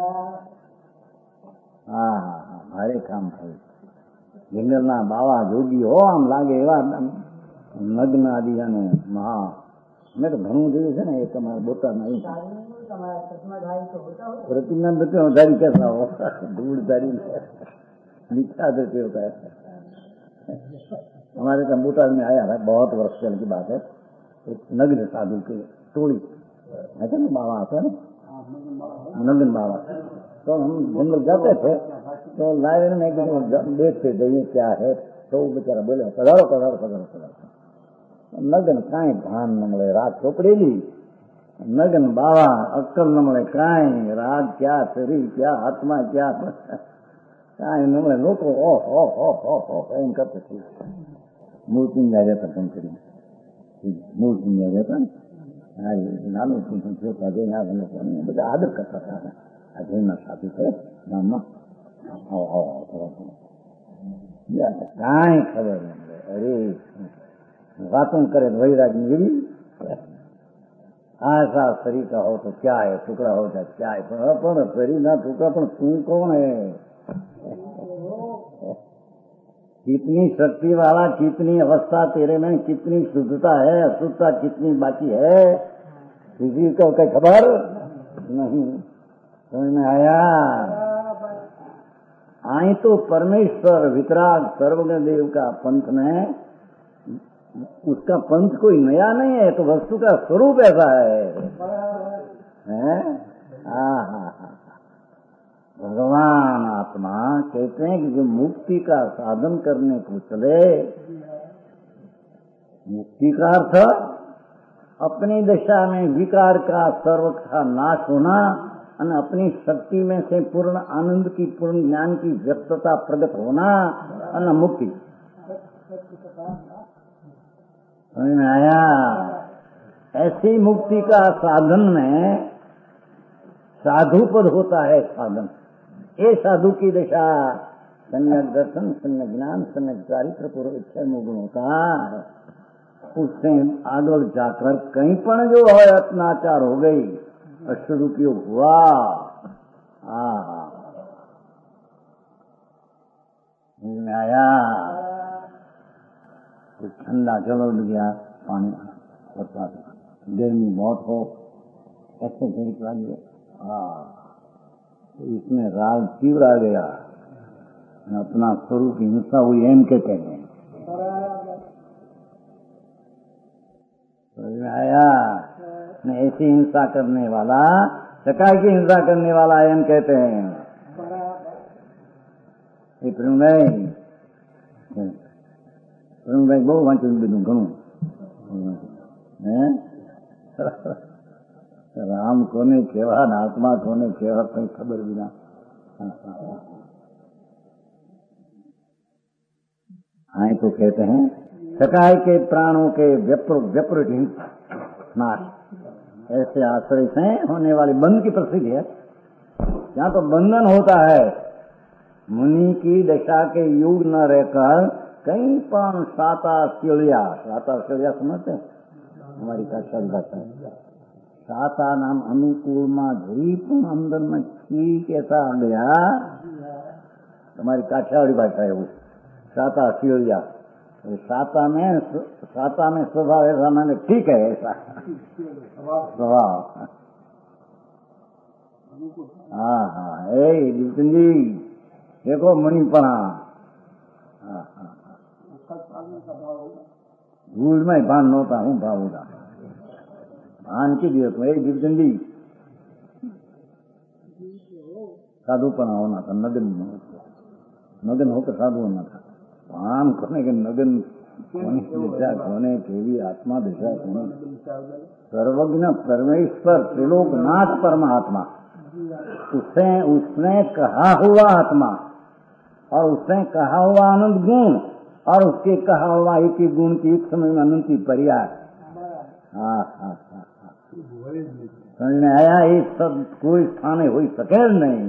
हाँ हाँ हाँ भारे काम भाई जंगलना बावा जोगी हो आम लागे एवा नग्न आदि जाने महा मैं तो घणું જોયું છે ને એ તમારા બોટામાં प्रतिज्ञा धारी कैसा हो धूल धारी मिथ्या दृष्टि होता है। हमारे कंप्यूटर में आया है, बहुत वर्ष पहले की बात है, एक नग्न साधु की टोली ऐसा ना बाबा आता है ना नग्न बाबा, तो हम जंगल जाते थे तो लाइन में देखते थे ये क्या है, तो वो बेचारा बोले पधारो पधारो पधारो पधारो। नग्न काई भान न મળે, रात ચોપડેલી नग्न बाबा अक्कल न મળે काई, रात क्या शरीर क्या आत्मा क्या काई न મળે, લોકો ओ ओ ओ ओ ओ એમ કરते थे। મૂર્તિ જતા પણ કરી મૂર્તિ જતા નાનું જોતા જઈને આ બધા આદર કરતા હતા। આ જૈનના સાધુ છે ગામમાં, આવો આવો કાંઈ ખબર ન મળે। અરે वातों करे वैराग गिरी, ऐसा शरीर का हो तो क्या है, टुकड़ा हो जाए क्या है, पर शरीर ना टुकड़ा पर तू कौन है, कितनी शक्ति वाला, कितनी अवस्था तेरे में, कितनी शुद्धता है, अशुद्धता कितनी बाकी है, किसी को कोई खबर नहीं। समझ में आया? आई तो परमेश्वर वितराग सर्वज्ञ देव का पंथ में, उसका पंथ कोई नया नहीं है, तो वस्तु का स्वरूप ऐसा है, हैं? हाँ हाँ हाँ भगवान आत्मा कहते हैं कि जो मुक्ति का साधन करने को चले, मुक्ति का अर्थ अपनी दशा में विकार का सर्वथा नाश होना और अपनी शक्ति में से पूर्ण आनंद की, पूर्ण ज्ञान की व्यक्तता प्रकट होना और मुक्ति। समझ में आया? ऐसी मुक्ति का साधन में साधु पद होता है साधन। ये साधु की दशा सम्यक दर्शन, सम्यक ज्ञान, सम्यक चारित्र पूर्व इच्छा गुण होता है। उससे आगे जाकर कहीं पण जो है अत्याचार हो गई, अशुद्ध हुआ, हाँ में आया ठंडा जल उड़ गया, पानी बरसात गर्मी बहुत हो, कैसे झड़क लगी, हाँ तो इसमें राग तीव्र आ गया, अपना स्वरूप हिंसा हुई एम कहते हैं। समझ में आया? न ऐसी हिंसा करने वाला, सकाय की हिंसा करने वाला एम कहते हैं। नहीं ભાઈ બહુ વાંચી લીધું ઘણું, રામ કોને કેવા, આત્મા કોને કેવા કઈ ખબર વિના। हाँ तो कहते हैं सकाय के प्राणों के व्यप्र व्यप्र नाश, ऐसे आश्रय से होने वाले बंध की प्रसिद्धि है। यहाँ तो बंधन होता है, मुनि की दशा के युग न रहकर कहीं पण साता सीढ़िया, साता सीढ़िया समझते हैं हमारी कक्षा भाषा, साता नाम अनुकूल में धरी पण अंदर में ठीक ऐसा आ गया, हमारी काठियावाड़ी भाषा है वो साता सीढ़िया। साता में साता में स्वभाव ऐसा, मैंने ठीक है ऐसा स्वभाव। हाँ हाँ ए बिल्कुल जी देखो मुनिपणा, हाँ हाँ भूल में भान नहोता हूँ भाव होता भान की जरूरत में एक जिंदगी साधुपना होना था, नगन नगन होकर साधु होना था। भान करने के नगन કોની દિશા કોને કેવી આત્મા દિશા કોને सर्वज्ञ परमेश्वर त्रिलोकनाथ परमात्मा उसने उसने कहा हुआ आत्मा और उसने कहा हुआ अनंत गुण और उसके कहा हुआ एक ही गुण की एक समय में अनंती पर्याय। हाँ हाँ हाँ समझ में आया? ये सब कोई स्थान हो सके नहीं।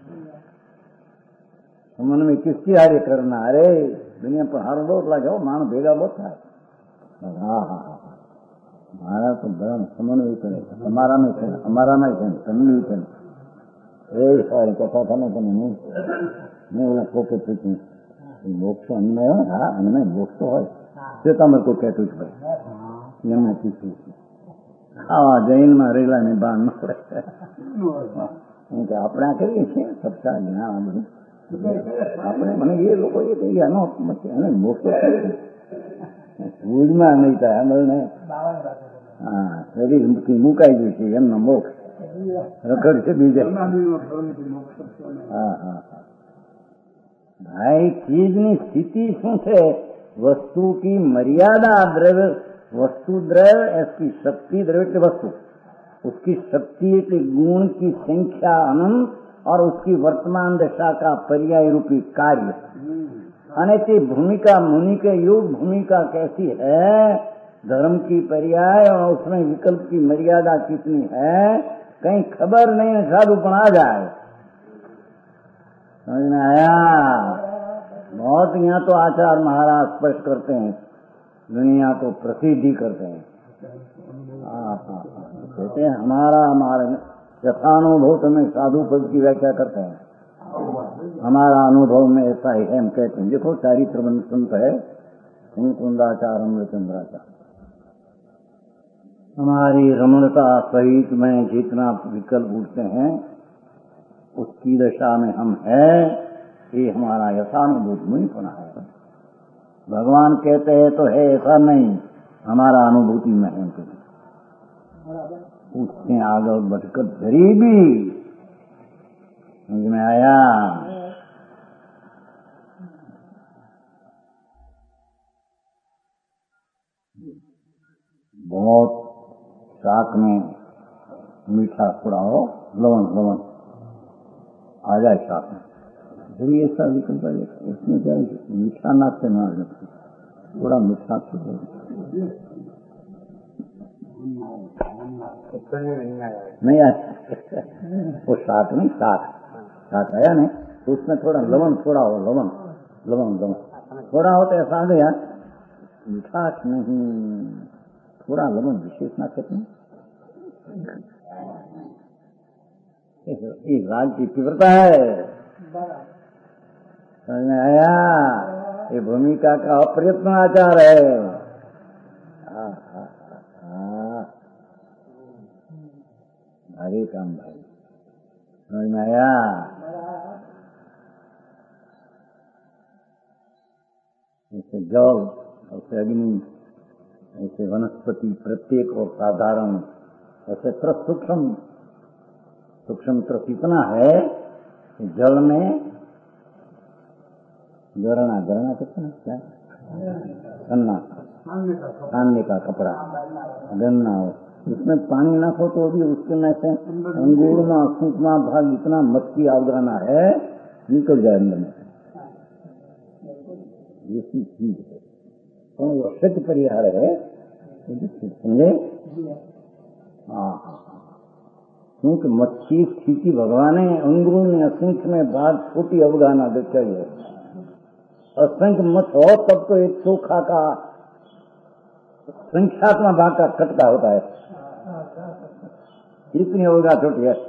मन में किसकी हारे करना? अरे दुनिया पर हार बहुत लगे हो, मान भेगा बहुत है। हाँ हाँ हाँ મારા તો બધા સમન્વય કરે અમારામાં છે અમારામાં છે તમને છે એ સારી કથા થાય તમે નહીં મેં ઓલા કોકે પૂછ્યું મોક્ષ અન્ન હા અન્ન મોક્ષ હોય તે તમે કોઈ કહેતું જ ભાઈ એમને પૂછ્યું આવા જૈનમાં રહેલા ને બાન ન પડે કે આપણે આ કરીએ છીએ સપ્તાહ જ્ઞાન આ બધું આપણે મને એ લોકો એ કહી ગયા એને મોક્ષ ભૂજમાં નહીં થાય અમલને હા શરીર મુકાઈ ગયું છે એમનો મોક્ષ રખડ છે બીજે। હા હા ભાઈ ચીજની સ્થિતિ શું છે? वस्तु की मर्यादा द्रव्य वस्तु द्रव्य इसकी शक्ति द्रव्य की वस्तु उसकी शक्ति के गुण की संख्या अनंत और उसकी वर्तमान दशा का पर्याय रूपी कार्य अनेक भूमिका मुनि के योग भूमिका कैसी है, धर्म की पर्याय और उसमें विकल्प की मर्यादा कितनी है कहीं खबर नहीं है, साधु पण आ जाए। समझ में आया? बहुत यहाँ तो आचार्य महाराज स्पष्ट करते हैं, दुनिया को प्रसिद्धि करते हैं। कहते हैं हमारा हमारे यथानुभव में साधु पद की व्याख्या करते हैं, हमारा अनुभव में ऐसा ही है हम कहते हैं। देखो चारित्र संत है कुंदाचार अमृतचंद्राचार, हमारी रमणता सहित में जितना विकल्प उठते हैं उसकी दशा में हम है, ये हमारा यथानुभूत नहीं होना है। भगवान कहते हैं तो है ऐसा नहीं, हमारा अनुभूति में है। उससे आगे बढ़कर गरीबी समझ में आया? बहुत शाक में मीठा थोड़ा हो, लवण लवण आ जाए शाक में, जब ये ऐसा विकल्प है उसमें क्या मीठा ना से ना थोड़ा मीठा नहीं आया वो शाक नहीं शाक शाक आया नहीं तो उसमें थोड़ा लवण थोड़ा हो, लवण लवण लवण थोड़ा हो तो ऐसा आ गया, मिठास नहीं थोड़ा लवण विशेष ना करते। इस राज की तीव्रता है, समझ में आया? ये भूमिका का अप्रयत्न आचार है। भारी काम भाई, समझ में आया? ऐसे जल ऐसे अग्नि ऐसे वनस्पति प्रत्येक और साधारण ऐसे त्रस सूक्ष्म सूक्ष्म त्रस इतना है कि जल में गरना गरना कितना क्या गन्ना खाने का कपड़ा गन्ना हो, उसमें पानी नाखो तो भी उसके में से अंगूर में सूखमा भाग इतना मक्खी आवगाना है निकल जाए अंदर में। ये चीज है तो वो सत्य परिहार है, समझे? हाँ क्योंकि मच्छी स्थिति भगवान ने अंगूर में असंख्य में भाग छोटी अवगाना देखा है, असंख्य मत हो तब तो एक चोखा का संख्यात्मक भाग का खटका होता है, इतनी होगा छोटी है।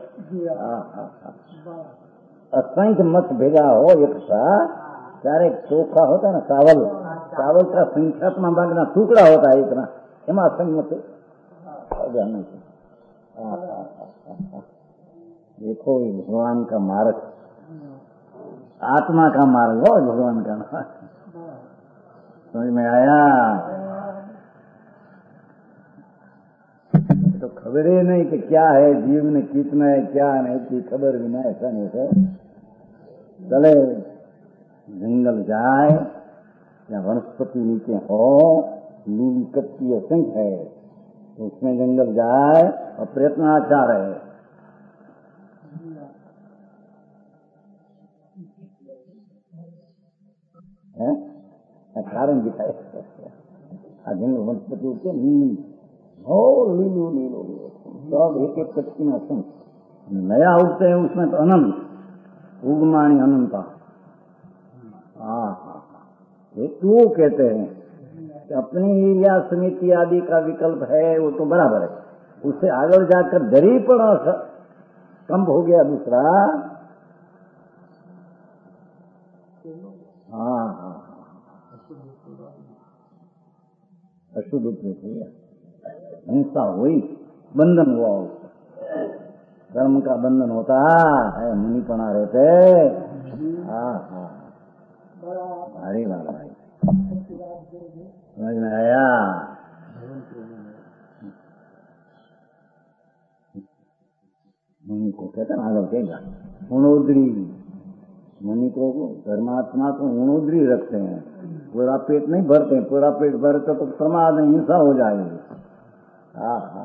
असंख्य मत भेजा हो एक सा चारे चोखा होता है ना चावल, चावल का संख्यात्मक भाग ना टुकड़ा होता है इतना, एम असंख्य मत देखो ये भगवान का मार्ग, आत्मा का मार्ग हो भगवान का मार्ग। समझ में आया? तो खबर ही नहीं कि क्या है जीव में कितना है क्या नहीं की खबर भी ना, ऐसा नहीं है। चले जंगल जाए या वनस्पति नीचे हो, लीली कच्ची असंख्य है, उसमें जंगल जाए और प्रयत्नाचार है। है? कारण दिखाए जंगल वनस्पति होते लीली हो, लीलो लीलो सब एक एक कच्ची में असंख्य नया उगते हैं, उसमें तो अनंत उगमानी अनंता। हाँ हेतु कहते हैं कि अपनी ईर्ष्या समिति आदि का विकल्प है, वो तो बराबर है, उससे आगे जाकर दरी पड़ा कंप हो गया दूसरा। हाँ हाँ अशुद्ध उपयोग हो गया, हिंसा हुई, बंधन हुआ, धर्म का बंधन होता है, मुनि पना रहते। हाँ हाँ भारी बात भाई, समझ में आया? मुनि को कहते हैं आगे कहेगा गुणोदरी, मुनि को धर्मात्मा को गुणोदरी रखते हैं, पूरा पेट नहीं भरते, पूरा पेट भरते तो प्रमाद हिंसा हो जाएगी। हाँ हाँ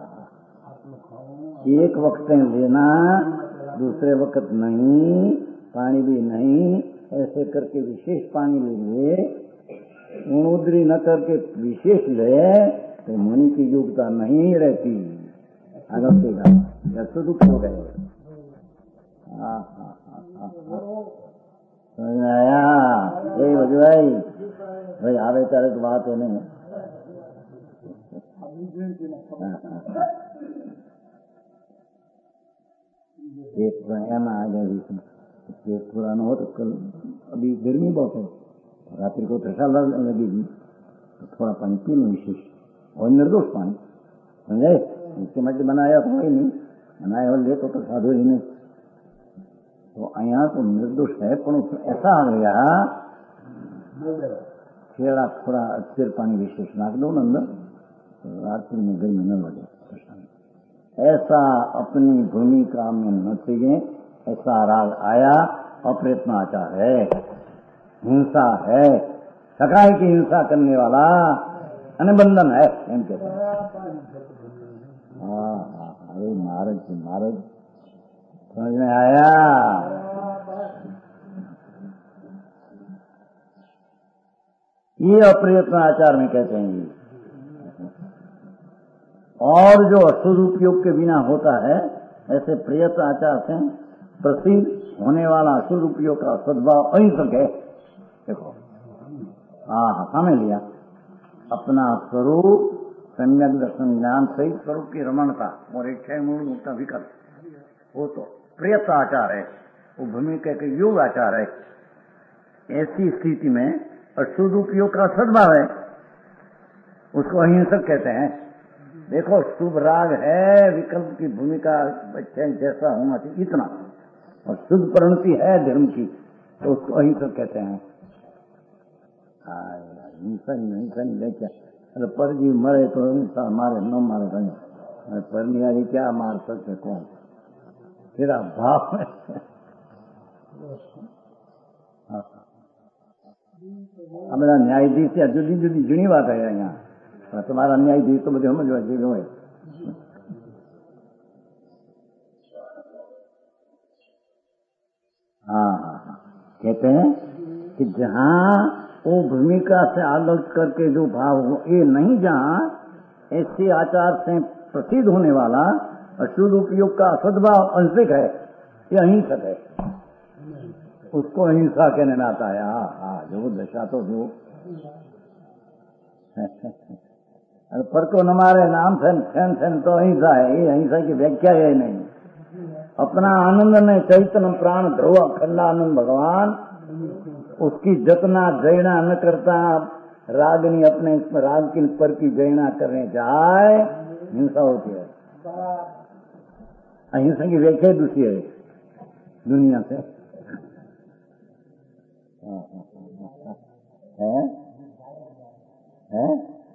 एक वक्त लेना, दूसरे वक्त नहीं, पानी भी नहीं, ऐसे करके विशेष पानी ले, गुणोदरी न करके विशेष ले तो मुनि की योग्यता नहीं रहती। आगे देगा सुदुख हो गए। हाँ हाँ हाँ समझ में आया? यही वजह भाई भाई आवे तारे तो बात है नहीं। पेट एम आ गया, पेट पूरा न हो तो कल अभी गर्मी बहुत है, रात्रि को ठंडा लगेगी तो थोड़ा पानी पी लो विशेष, और निर्दोष पानी, समझे? इसके मध्य बनाया तो ही नहीं, बनाया हो ले तो, तो साधु ही नहीं, तो अहियाँ तो निर्दोष है, पर ऐसा आ गया खेड़ा थोड़ा अच्छे पानी विशेष नाक दो अंदर, तो रात्रि में गर्मी न लगे। ऐसा अपनी भूमिका में न चाहिए, ऐसा राग आया, अप्रयत्नाचार है, हिंसा है, सकाई की हिंसा करने वाला अनुबंधन है, एम कहते हैं। हाँ हाँ अरे महाराज जी महाराज समझ में आया? ये अप्रयत्नाचार में कहते हैं ये। और जो अशुद्ध उपयोग के बिना होता है, ऐसे प्रयत्न आचार से प्रसिद्ध होने वाला अशुद्ध उपयोग का सद्भाव अहिंसक है। देखो हाँ हाँ सामने लिया, अपना स्वरूप सम्यक दर्शन ज्ञान सहित स्वरूप की रमणता और इच्छा मूल मुक्ता विकल्प, वो तो प्रयत्न आचार है, वो भूमिका के योग आचार है। ऐसी स्थिति में अशुद्ध उपयोग का सद्भाव है, उसको अहिंसक कहते हैं। देखो शुभ राग है, विकल्प की भूमिका जैसा होना चाहिए इतना, और शुद्ध परिणति है धर्म की, तो उसको अहिंसक कहते हैं। हिंसा नहीं हिंसा नहीं क्या, अरे पर जीव मरे तो हिंसा मारे, न मारे तो नहीं, पर निहारी क्या मार सकते कौन, तेरा भाव है। हमारा न्यायाधीश या जुदी जुदी जुनी बात है यहाँ, तुम्हारा न्यायाधीश तो मुझे समझ है। हाँ हाँ हाँ कहते हैं कि जहाँ वो भूमिका से आलोक करके जो भाव हो, ये नहीं, जहाँ ऐसे आचार से प्रसिद्ध होने वाला अशुद्ध उपयोग का सद्भाव अंशिक है, ये अहिंसक है, उसको अहिंसा कहने में आता है। हाँ हाँ जो दशा तो जो पर को न मारे नाम फैन फैन फैन तो अहिंसा है, ये अहिंसा की व्याख्या है नहीं। अपना आनंद में चैतन्य प्राण ध्रुव अखंडानंद भगवान, उसकी जतना जयना न करता, रागनी अपने राग की पर की जयना करने जाए, हिंसा होती है। अहिंसा की व्याख्या दूसरी है दुनिया से। है है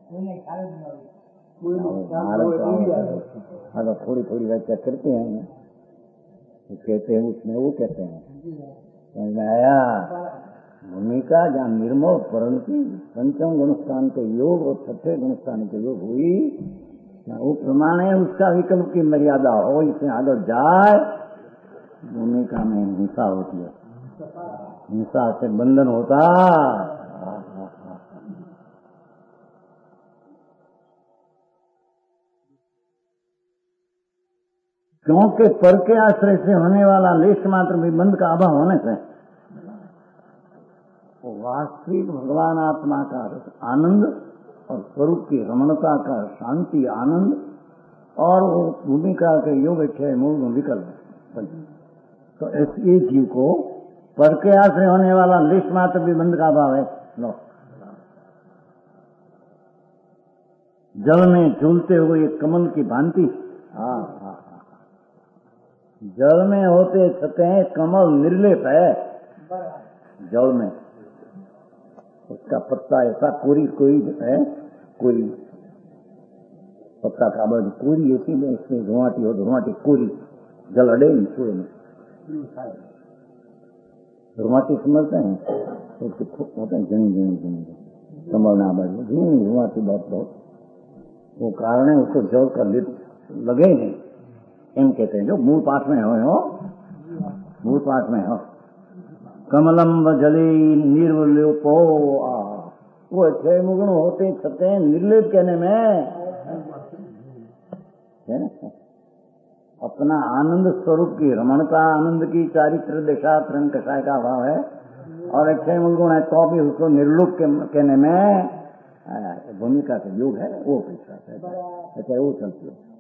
अगर थोड़ी थोड़ी व्याख्या करते हैं तो कहते हैं उसमें वो कहते हैं, समझ में आया? भूमिका जहाँ निर्मोह परंतु पंचम गुणस्थान के योग और छठे गुणस्थान के योग हुई, वो प्रमाणे उसका विकल्प की मर्यादा हो, इसमें आगे जाए भूमिका में हिंसा होती है, हिंसा से बंधन होता। क्योंकि पर के आश्रय से होने वाला लेश मात्र भी बंध का अभाव होने से वास्तविक भगवान आत्मा का आनंद और स्वरूप की रमणता का शांति आनंद और वो भूमिका के योग छह मूल विकल्प, तो ऐसे जीव को पर के आश्रय होने वाला लेश मात्र भी बंध का अभाव है। लो, जल में झूलते हुए कमल की भांति, हाँ हाँ जल में होते छते हैं कमल निर्लेप है, जल में उसका पत्ता ऐसा कोरी कोई है, कोरी पत्ता का आवाज कोरी ऐसी में इसमें धुआटी हो, धुआटी कोरी जल अड़े नहीं सूर्य में, धुआटी समझते हैं तो होते हैं झिंग झिंग झिंग कमल ना आवाज झिंग धुआटी बहुत बहुत, वो कारण है उसको जल का लिप लगे नहीं, एम कहते हैं जो मूल पाठ में हो, हो मूल पाठ में हो कमलम जले निर्वल्योपो, वो छह मुगुण होते छते हैं निर्लेप कहने में है ना, अपना आनंद स्वरूप की रमणता आनंद की चारित्र दिशा त्रन कषाय का भाव है, और छह मुगुण है तो भी उसको निर्लोप कहने में भूमिका का योग है, वो अपेक्षा है, वो चलती है।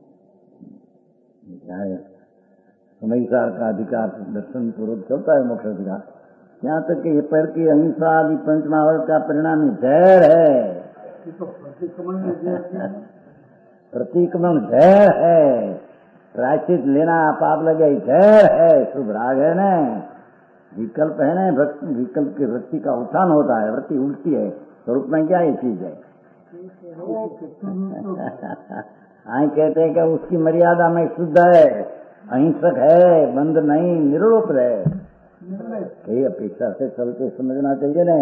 समयसार का अधिकार दर्शन पूर्वक चलता है मोक्ष अधिकार, यहाँ तक कि ये पैर की अहिंसा आदि पंचमहावर्त का परिणाम जहर है, प्रतिक्रमण जहर है, प्रायश्चित लेना पाप लगे जहर है, शुभ राग है न, विकल्प है न, विकल्प की वृत्ति का उत्थान होता है, वृत्ति उठती है, स्वरूप में क्या ये चीज है। आई कहते हैं कि उसकी मर्यादा में शुद्ध है, अहिंसक है, बंद नहीं, निरोप है, कई अपेक्षा से चलते समझना चाहिए न,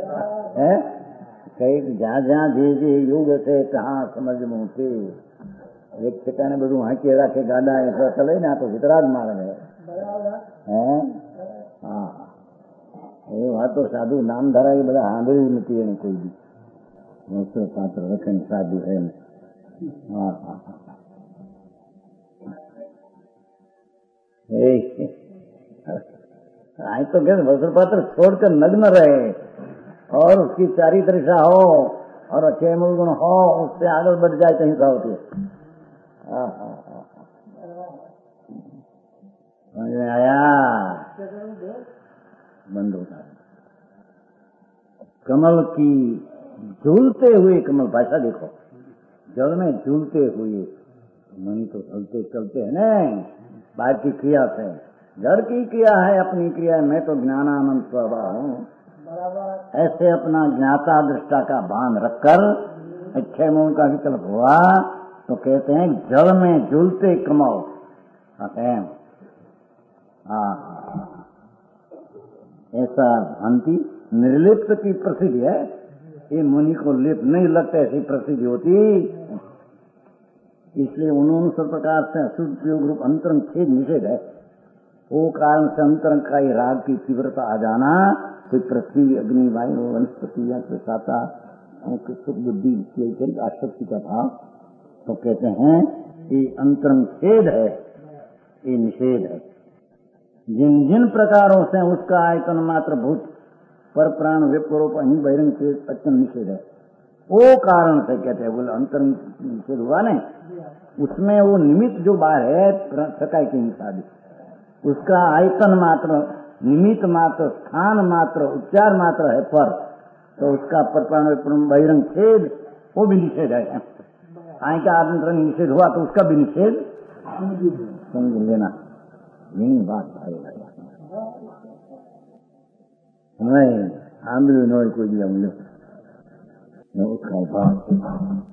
कई जहाँ जहाँ जे जे योग से तहाँ समझ मुँहते एक ठिकाने બધું હાંકી રાખે ગાડા ऐसा चले ना तो वितराग मार्ग है, हाँ ये बात तो साधु नाम धरा ये બધા સાંભળ્યું નથી એને કોઈ બી વસ્ત્ર પાત્ર રખન સાધુ है, हाँ हाँ आई तो क्या वस्त्र पात्र छोड़कर नग्न रहे और उसकी चारी दृशा हो और अच्छे मूल गुण हो, उससे आगे बढ़ जाए तो हिंसा होती है। हाँ हाँ हाँ समझ में आया, बंद होता है। कमल की झूलते हुए, कमल भाषा देखो, जल में झूलते हुए, मन तो चलते चलते है न, बाहर की क्रिया से, घर की क्रिया है अपनी क्रिया, मैं तो ज्ञानानंद स्वभाव हूँ, ऐसे अपना ज्ञाता दृष्टा का बांध रखकर अच्छे मूल का विकल्प हुआ, तो कहते हैं जल में झूलते कमल, हाँ ऐसा भ्रांति निर्लिप्त की प्रसिद्धि है, ये मुनि को लिप नहीं लगता ऐसी प्रसिद्धि होती, इसलिए उन्होंने सब प्रकार से अशुद्ध योग रूप अंतरंग छेद निषेध है, वो कारण से अंतरंग का ही राग की तीव्रता आ जाना, कोई पृथ्वी अग्नि वायु वनस्पति या प्रसाता सुख बुद्धि आसक्ति का भाव, तो कहते हैं ये अंतरंग छेद है, ये निषेध है। जिन जिन प्रकारों से उसका आयतन मात्र भूत पर प्राण विप्रोप अहि बहिरंग छेद अत्यंत निषेध है, वो कारण से कहते हैं, बोले अंतरंग निषेध हुआ नहीं, उसमें वो निमित्त जो बाहर है सकाय की हिंसा, उसका आयतन मात्र निमित्त मात्र स्थान मात्र उच्चार मात्र है पर, तो उसका पर प्राण बहिरंग छेद वो भी निषेध है। आय का अंतरंग निषेध हुआ तो उसका भी निषेध समझ लेना, यही बात है। नहीं आंध्र कोई भी हम लोग उसका भाव